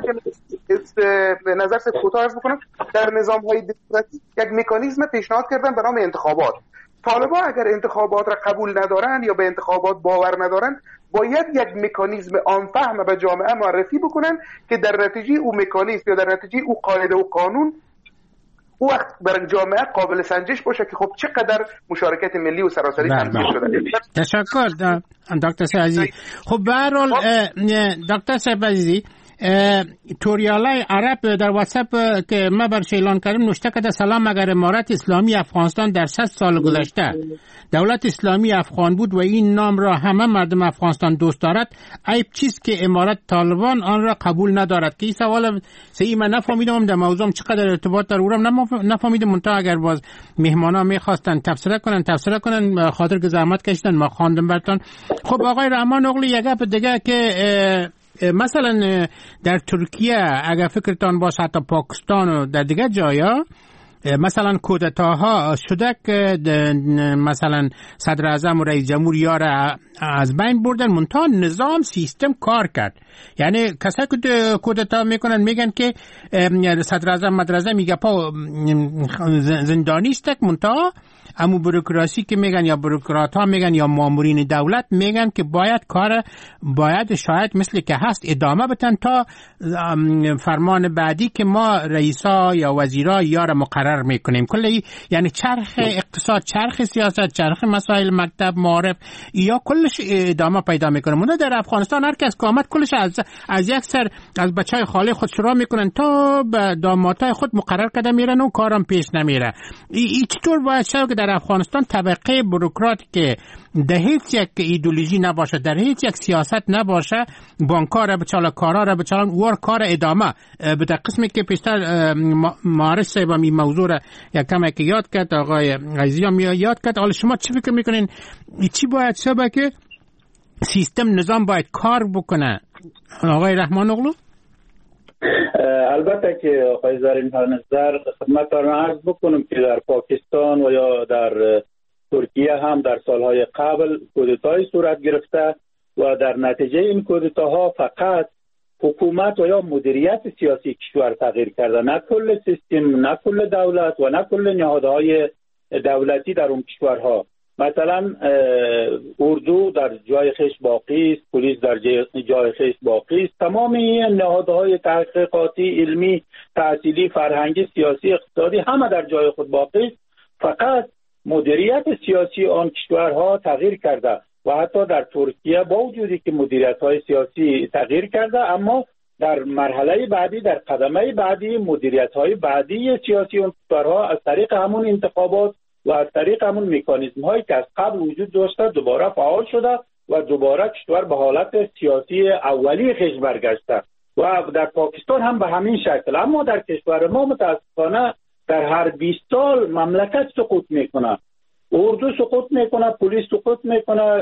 نظر سے کوتاه عرض بکنم، در نظام های دموکراسی یک مکانیزم پیشنهاد کردن به نام انتخابات. طالبان اگر انتخابات را قبول ندارن یا به انتخابات باور ندارن، باید یک مکانیزم عام‌فهم به جامعه معرفی بکنن که در نتیجه او مکانیزم یا در نتیجه او قاعده و قانون او وقت برای جامعه قابل سنجش باشه که خب چقدر مشارکت ملی و سراسری تمثیل شده. تشکر دکتر صاحب عزیزی. خب به هر حال دکتر صاحب عزیزی، توریالای عرب در واتساپ که ما برش اعلان کردیم نوشته کرده سلام، اگر امارت اسلامی افغانستان در صد سال گذشته دولت اسلامی افغان بود و این نام را همه مردم افغانستان دوست دارد، عیب چیست که امارت طالبان آن را قبول ندارد؟ که این سوال صحیح من نفهمیدم در موضوع چقدر ارتباط داره اونم نفهمیدم، منتها اگر باز مهمانا میخواستن تفسیر کنن تفسیر کنن خاطر که زحمت کشیدن ما خواندم براتون. خب آقای رحمان اغلی یک گپ دیگه که مثلا در ترکیه اگر فکرتان باشه، حتی پاکستان و در دیگه جایا مثلا کودتاها شده که مثلا صدر اعظم و رئیس جمهور یار از بین بردن، منتها نظام سیستم کار کرد. یعنی کسایی که کودتا میکنن میگن که صدر اعظم مدرسه میگه پا زندانی است، منتها امو بروکراسی که میگن یا بروکرات ها میگن یا مامورین دولت میگن که باید کار باید شاید مثل که هست ادامه بدن تا فرمان بعدی که ما رئیسا یا وزیرا یا را مقرر میکنیم. کلی یعنی چرخ اقتصاد، چرخ سیاست، چرخ مسائل مکتب معارف یا کلش ادامه پیدا میکنه. مونده در افغانستان هر کس که آمد کلش از از یک سر از بچهای خاله خود شروع میکنن تا به دامادهای خود مقرر کرده میرن و کارم پیش نمیره. ای چطور باید شد که در افغانستان طبقه بوروکرات که در هیچ یک ایدئولوژی نباشه، در هیچ یک سیاست نباشه، بانک‌ها را بچاله، کارا را بچالن، ور کار ادامه به در قسمی که پیشتر معارض صاحب این موضوع را یک کمی که یاد کرد، آقای عزیزی هم یاد کرد. حالا شما چی فکر میکنین چی باید شبه که سیستم نظام باید کار بکنه؟ آقای رحمان اغلو؟ البته که آقای زرین نظر خدمتتان عرض بکنم که در پاکستان و یا در ترکیه هم در سالهای قبل کودتای صورت گرفته و در نتیجه این کودتاها فقط حکومت و یا مدیریت سیاسی کشور تغییر کرده، نه کل سیستم، نه کل دولت و نه کل نهادهای دولتی در اون کشورها. مثلا اردو در جای خیش باقی است، پلیس در جای خیش باقی است، تمام این نهادهای تحقیقاتی، علمی، تحصیلی، فرهنگی، سیاسی، اقتصادی همه در جای خود باقی است. فقط مدیریت سیاسی آن کشورها تغییر کرده و حتی در ترکیه با وجودی که مدیریت‌های سیاسی تغییر کرده، اما در مرحله بعدی، در قدمه بعدی، مدیریت‌های بعدی سیاسی اون کشورها از طریق همون انتخابات و از طریق همون مکانیزم هایی که از قبل وجود داشته دوباره فعال شده و دوباره کشور به حالت سیاسی اولی خیش برگشته و در پاکستان هم به همین شکل. اما در کشور ما متاسفانه در هر بیست سال مملکت سقوط میکنه، اردو سقوط میکنه، پلیس سقوط میکنه،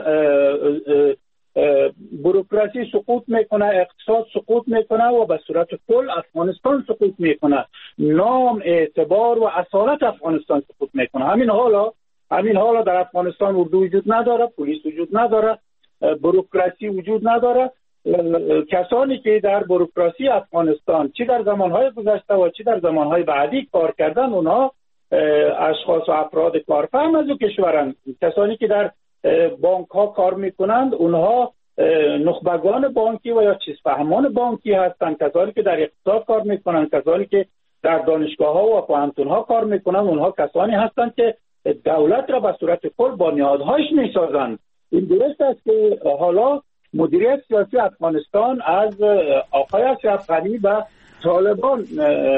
بوروکراسی سقوط میکنه، اقتصاد سقوط میکنه و به صورت کل افغانستان سقوط میکنه. نام، اعتبار و اصالت افغانستان سقوط میکنه. همین حالا همین حالا در افغانستان اردو وجود نداره، پلیس وجود نداره، بوروکراسی وجود نداره کسانی که در بوروکراسی افغانستان چی در زمانهای گذشته و چی در زمانهای بعدی کار کردن، اونها اشخاص و افراد کارفهم از او کشورند. کسانی که در بانک ها کار میکنند اونها نخبگان بانکی و یا چیزفهمان بانکی هستند. کسانی که در اقتصاد کار میکنند، کسانی که در دانشگاه ها و پوهنتون ها کار میکنند، اونها کسانی هستند که دولت را به صورت کل با نیازهایش میسازند. این درست است که حالا مدیریت سیاسی افغانستان از آقای اشرف غنی به طالبان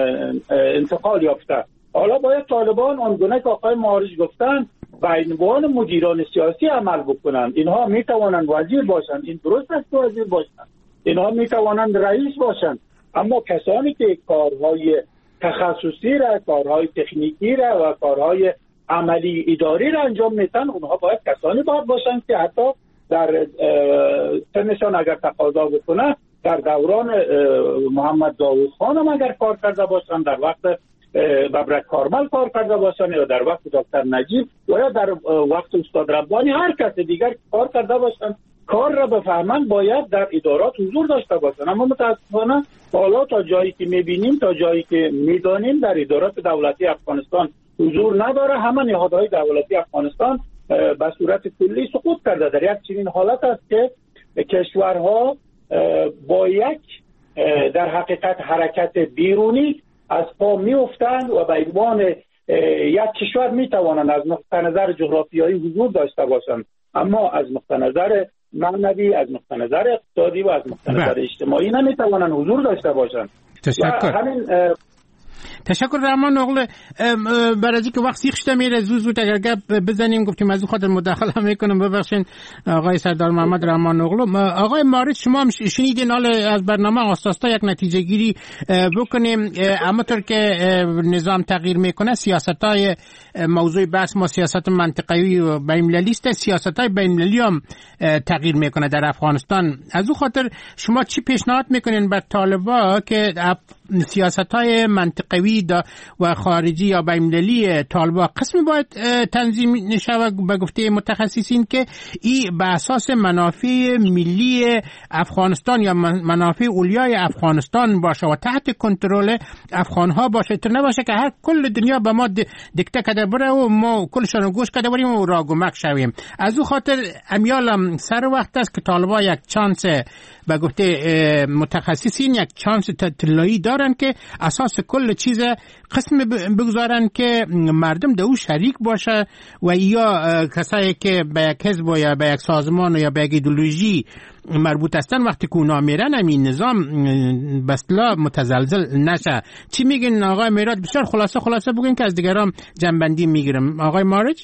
انتقال یافته. حالا باید طالبان آنگونه که آقای معارج گفتن به عنوان مدیران سیاسی عمل بکنند. اینها می توانند وزیر باشند، این درست است که وزیر باشند، اینها می توانند رئیس باشند، اما کسانی که کارهای تخصصی را، کارهای تکنیکی را و کارهای عملی اداری را انجام میدن، اونها باید کسانی باید باشند که حتی در سنشان اگر تقاضا بکنه در دوران محمد داوود خان هم اگر کار کرده باشند، در وقت ببرک کارمل کار کرده باشند، یا در وقت دکتر نجیب و یا در وقت استاد ربانی هر کس دیگر کار کرده باشند، کار را بفهمند باید در ادارات حضور داشته باشند. اما متاسفانه حالا تا جایی که میبینیم، تا جایی که میدانیم، در ادارات دولتی افغانستان حضور نداره. همه نهادهای دولتی افغانستان به صورت کلی سقوط کرده. در یک چنین حالت است که کشورها با یک در حقیقت حرکت بیرونی از پا میافتند و به عنوان یک کشور میتوانند از نقطه نظر جغرافیایی حضور داشته باشند، اما از نقطه نظر معنوی، از نقطه نظر اقتصادی و از نقطه نظر اجتماعی نمیتوانند حضور داشته باشند. تشکر. همین تشکر رحمان اغلو. برای اینکه وقت سیخ شده میره زود زود اگر گپ بزنیم گفتیم از خاطر مداخله میکنم، ببخشید آقای سردار محمد رحمان اغلو. آقای مارد شما هم شنیدین، حالا از برنامه اساسا یک نتیجه گیری بکنیم. اما طور که نظام تغییر میکنه، سیاست‌های موضوع بحث ما سیاست منطقه‌ای و بین‌المللی است، سیاست‌های بین‌المللی هم تغییر میکنه در افغانستان. از اون خاطر شما چی پیشنهاد میکنین بر طالبان که سیاست‌های منطقوی و خارجی یا بین‌المللی طالبان قسمی باید تنظیم نشود به گفته متخصصین که این به اساس منافع ملی افغانستان یا منافع اولیای افغانستان باشه و تحت کنترل افغان‌ها باشه، تا نباشه که هر کل دنیا به ما دکته کرده بره و ما کلشان گوش کرده بریم و راگمک شویم. از او خاطر امیالم سر وقت است که طالبان یک چانس به گفته متخصصین یک چانس طلایی دارن که اساس کل چیز قسم بگذارن که مردم در او شریک باشه و یا کسایی که به یک حزب یا به یک سازمان یا به یک ایدئولوژی مربوط هستن وقتی که اونا میرن همین نظام به اصطلاح متزلزل نشه. چی میگین آقای میراد؟ بسیار خلاصه خلاصه بگین که از دیگران جنبندی میگیرم. آقای مارج؟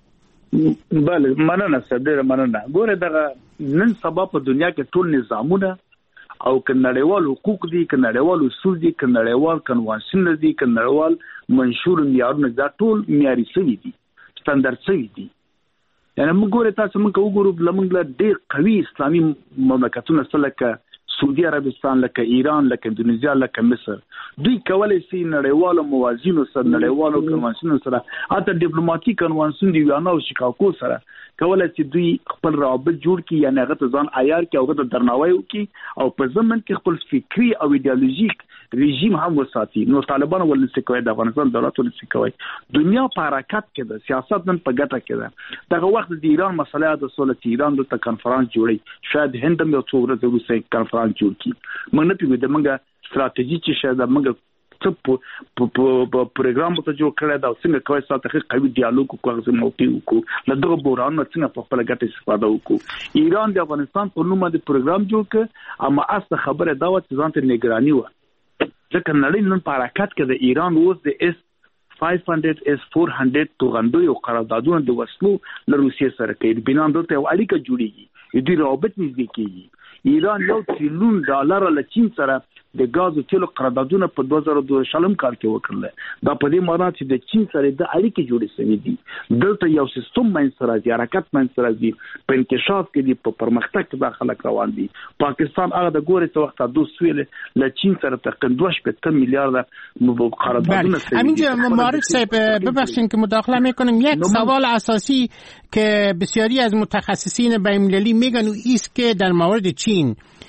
بله مننه صدر مننه. ګوره دغه نن سبا په دنیا کې ټول نظامونه او که نړیوال حقوق دي، که نړیوال اصول دي، که نړیوال کنوانسیون دي، که نړیوال منشور معیارونه دا ټول معیاري شوي دي، سټنډرډ شوي دي. یعنی موږ ګوره تاسو موږ وګورو لمونږ له ډېر قوي اسلامي مملکتونه سره لکه سعودي عربستان، لکه ایران، لکه اندونیزیا، لکه مصر، دوی کولای شي نړیوالو موازینو سره، نړیوالو کنوانسیونو سره، حتی ډیپلوماټیک کنوانسیون دی ویانا او شیکاګو سره کولای شي دوی خپل روابط جوړ کړي، یعنی هغه ته ځان عیار کړي او هغه ته درناوی وکړي او په ضمن کې خپل فکری او ایدئولوژیک رژیم هم وساتي. نو طالبان ولنسي کوي، د افغانستان دولت ولنسي کوي. دنیا په حرکت کې ده، سیاست نن په ګټه کې ده. دغه وخت د ایران مسله د سولې ایران د کنفرانس جوړي، شاید هند هم یو څو ورځې وروسته کنفرانس جوړ کړي. موږ نه پیږو د موږ ستراتیژي چې شاید موږ څه په پروګرام ته جوړ کړی دا څنګه کوي ساتخه قوي ډیالوګ کوو، څنګه موقع وکړو، له دغه بورانو څنګه په خپل ګټه استفاده وکړو. ایران د افغانستان په نوم د پروګرام جوړ کړ، اما اصل خبره دا و چې ځان ته نگرانی و، ځکه نړۍ نن په حرکت کې د ایران اوس د اس پنځه سوه اس چهارصد توغندوی او قراردادونه د وسلو له روسیې سره کوي، بنان دلته یو اړیکه جوړیږي، دوی روابط نږدې کیږي. ایران یو تریلیون ډالر له چین سره د غاز او تیلو قراردادونه په دوه زره دوه شلم کال کې وکړل. دا په دې معنی چې د چین سره د اړیکې جوړې شوې دي، دلته یو سیستم منځ راځي، حرکت منځ راځي، په انکشاف کې دي، په پرمختګ کې داخله روان دي. پاکستان هغه د ګورې څه وخت دوه سویل له چین سره تقریبا دوه شپږ میلیارد قراردادونه شوي. همینجا مبارک صاحب ببخشید که مداخله میکنم. یک سوال اساسی که بسیاری از متخصصین بین‌المللی میگن و ایست که در مورد چین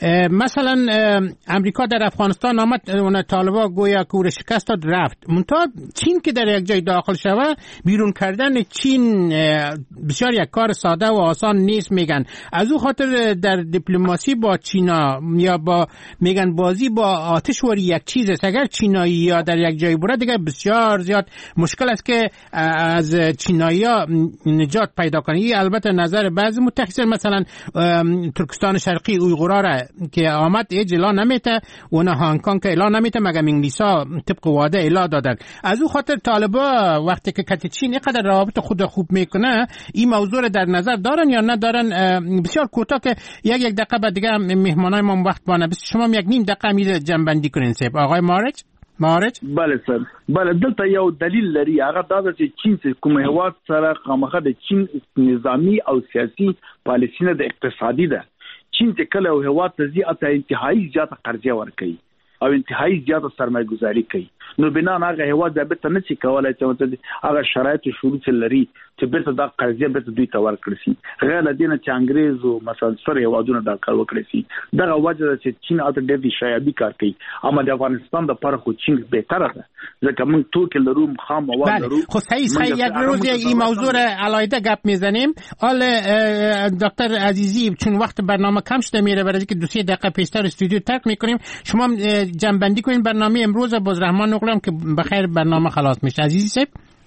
مثلا امریکا در افغانستان آمد، اون طالبا گویا کور شکست داد رفت، منتها چین که در یک جای داخل شود بیرون کردن چین بسیار یک کار ساده و آسان نیست میگن. از او خاطر در دیپلماسی با چینا یا با میگن بازی با آتش وری یک چیز است. اگر چینایی یا در یک جای بره دیگه بسیار زیاد مشکل است که از چینایی‌ها نجات پیدا کنی. البته نظر بعضی متخصصین مثلا ترکستان شرقی اویغورا را که آمد ایج اعلان نمیته، اون هنگ کنگ که اعلان نمیته مگر انگلیسا طبق وعده اعلان دادن. از او خاطر طالبا وقتی که کت چین اینقدر روابط خود خوب میکنه این موضوع در نظر دارن یا ندارن؟ بسیار کوتاه که یک یک دقیقه بعد دیگه مهمانای ما وقت بانه، بس شما یک نیم دقیقه میره جنبندی کنین سیب آقای مارج. مارج بله سر، بله دلته یو دلیل لري، هغه دا چې چین چې کوم هیواد سره خامخا د چین نظامی او سیاسي پالیسی نه د اقتصادي ده. چین چې کله یو هیواد ته ځي اته انتهایی زیاته قرضه ورکوي او انتهایی زیاته سرمایه گذاري کوي، نو بنا هغه هیواد د بیت نه چې کولای چې هغه شرایط شروط لري چې بیت د قرضه بیت دوی ته ورکړي شي، غیر دینه چې انګريز او مثلا سره هیوادونه دا کار وکړي شي. دغه وجه چې چین اته د دې شایبي کار کوي، اما د افغانستان د پر خو چین بهتره ده ځکه موږ توکل لرو، خام مواد لرو. خو صحیح صحیح یک روز این موضوع را علایده گپ میزنیم. حال دکتر عزیزی چون وقت برنامه کم شده میره، برای اینکه دو سه دقیقه پیشتر استودیو ترک میکنیم، شما جنبندی کنین برنامه امروز. باز رحمان نقلم که بخیر برنامه خلاص میشه. عزیزی صاحب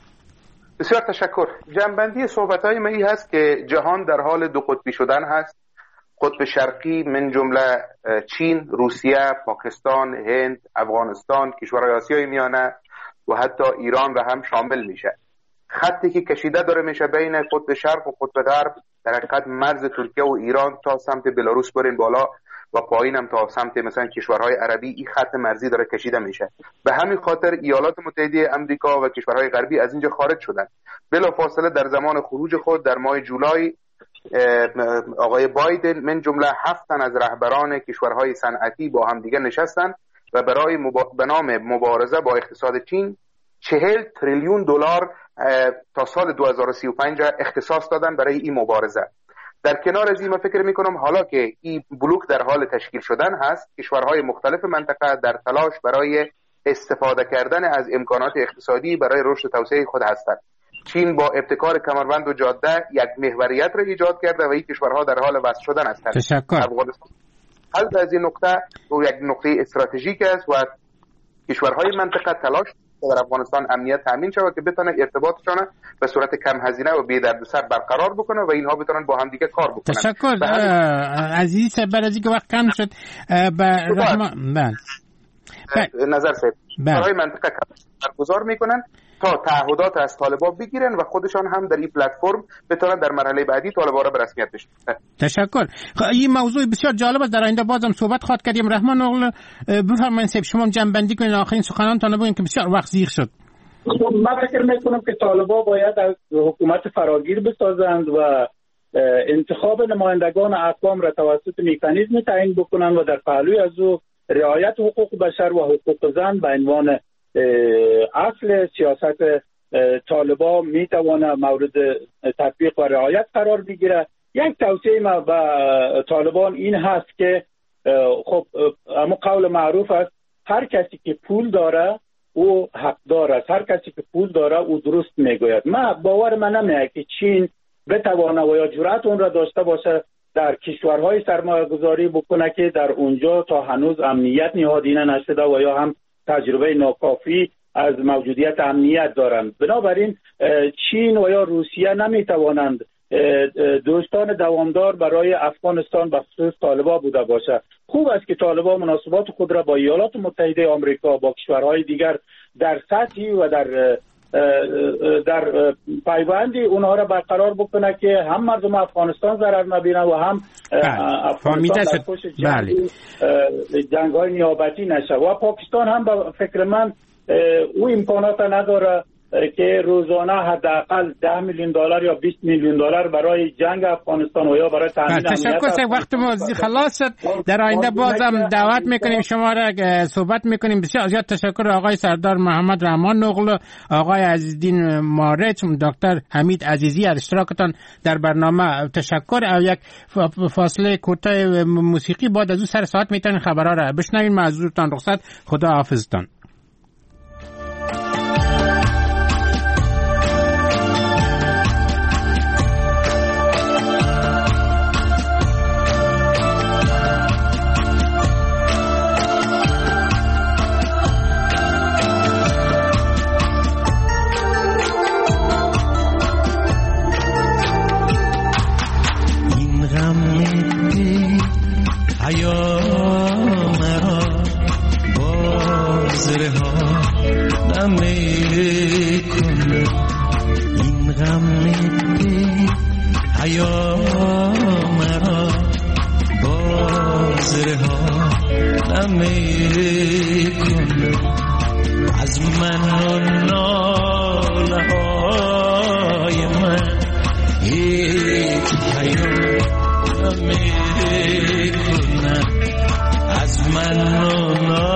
بسیار تشکر. جنبندی صحبت‌های من این هست که جهان در حال دو قطبی شدن هست. قطب شرقی من جمله چین، روسیه، پاکستان، هند، افغانستان، کشورهای آسیای میانه و حتی ایران را هم شامل میشه. خطی که کشیده داره میشه بین قطب شرق و قطب غرب در حقیقت مرز ترکیه و ایران تا سمت بلاروس برین بالا و پایین هم تا سمت مثلا کشورهای عربی این خط مرزی داره کشیده میشه. به همین خاطر ایالات متحده آمریکا و کشورهای غربی از اینجا خارج شدن. بلافاصله در زمان خروج خود در ماه جولای آقای بایدن من جمله هفت تن از رهبران کشورهای صنعتی با هم دیگه نشستن و برای مبا... به نام مبارزه با اقتصاد چین چهل تریلیون دلار تا سال دو هزار و سی و پنج اختصاص دادن برای این مبارزه. در کنار از این من فکر میکنم حالا که این بلوک در حال تشکیل شدن هست، کشورهای مختلف منطقه در تلاش برای استفاده کردن از امکانات اقتصادی برای رشد و توسعه خود هستند. چین با ابتکار کمربند و جاده یک محوریت را ایجاد کرده و این کشورها در حال وصل شدن هستند. تشکر. افغانستان حل از این نقطه و یک نقطه استراتژیک است و کشورهای منطقه تلاش در افغانستان امنیت تامین شود که بتونه ارتباطشان به صورت کم هزینه و بی دردسر برقرار بکنه و اینها بتونن با هم دیگه کار بکنن. تشکر عزیز صاحب، برای اینکه وقت کم شد به رحمان بله نظر صاحب برای منطقه برگزار میکنن تا تعهدات از طالبان بگیرن و خودشان هم در این پلتفرم بتونن در مرحله بعدی طالبان را به رسمیت بشناسن. تشکر. این موضوع بسیار جالب است، در آینده بازم صحبت خواهد کردیم. رحمان اغل بفرمایید صاحب شما جنبندی کنید آخرین سخنانتان بگین که بسیار وقت زیغ شد. من فکر میکنم که طالبان باید از حکومت فراگیر بسازند و انتخاب نمایندگان اقوام را توسط مکانیزم تعیین بکنند و در پهلوی از او رعایت حقوق بشر و حقوق زن به عنوان اصل سیاست طالبان میتواند مورد تطبیق و رعایت قرار بگیره. یک توصیه ما به طالبان این هست که خب اما قول معروف است هر کسی که پول داره او حقدار است، هر کسی که پول داره او درست میگوید. ما باور من نمیاد که چین بتواند و یا جرأت اون را داشته باشه در کشورهای سرمایه گذاری بکنه که در اونجا تا هنوز امنیت نهادینه نشده و یا هم تجربه ناکافی از موجودیت امنیت دارند. بنابراین چین و یا روسیه نمیتوانند دوستان دوامدار برای افغانستان به خصوص طالبان بوده باشه. خوب است که طالبان مناسبات خود را با ایالات متحده آمریکا با کشورهای دیگر در سطحی و در در پیوندی اونها را برقرار بکنه که هم مردم افغانستان ضرر نبینه و هم افغانستان در پشت جنگ جنگ های نیابتی نشه. و پاکستان هم به فکر من او امکانات نداره که روزانه حداقل ده میلیون دلار یا بیست میلیون دلار برای جنگ افغانستان و یا برای تامین امنیت تشکر. وقت ما خلاص شد. در آینده بازم دعوت میکنیم شما را صحبت میکنیم. بسیار زیاد تشکر آقای سردار محمد رحمان نقل، آقای عزیزالدین مارچ، دکتر حمید عزیزی از اشتراکتان در برنامه. تشکر. یک فاصله کوتاه موسیقی بعد از او سر ساعت میتونین خبرها را بشنوین. معذورتان رخصت. خدا حافظتان. از من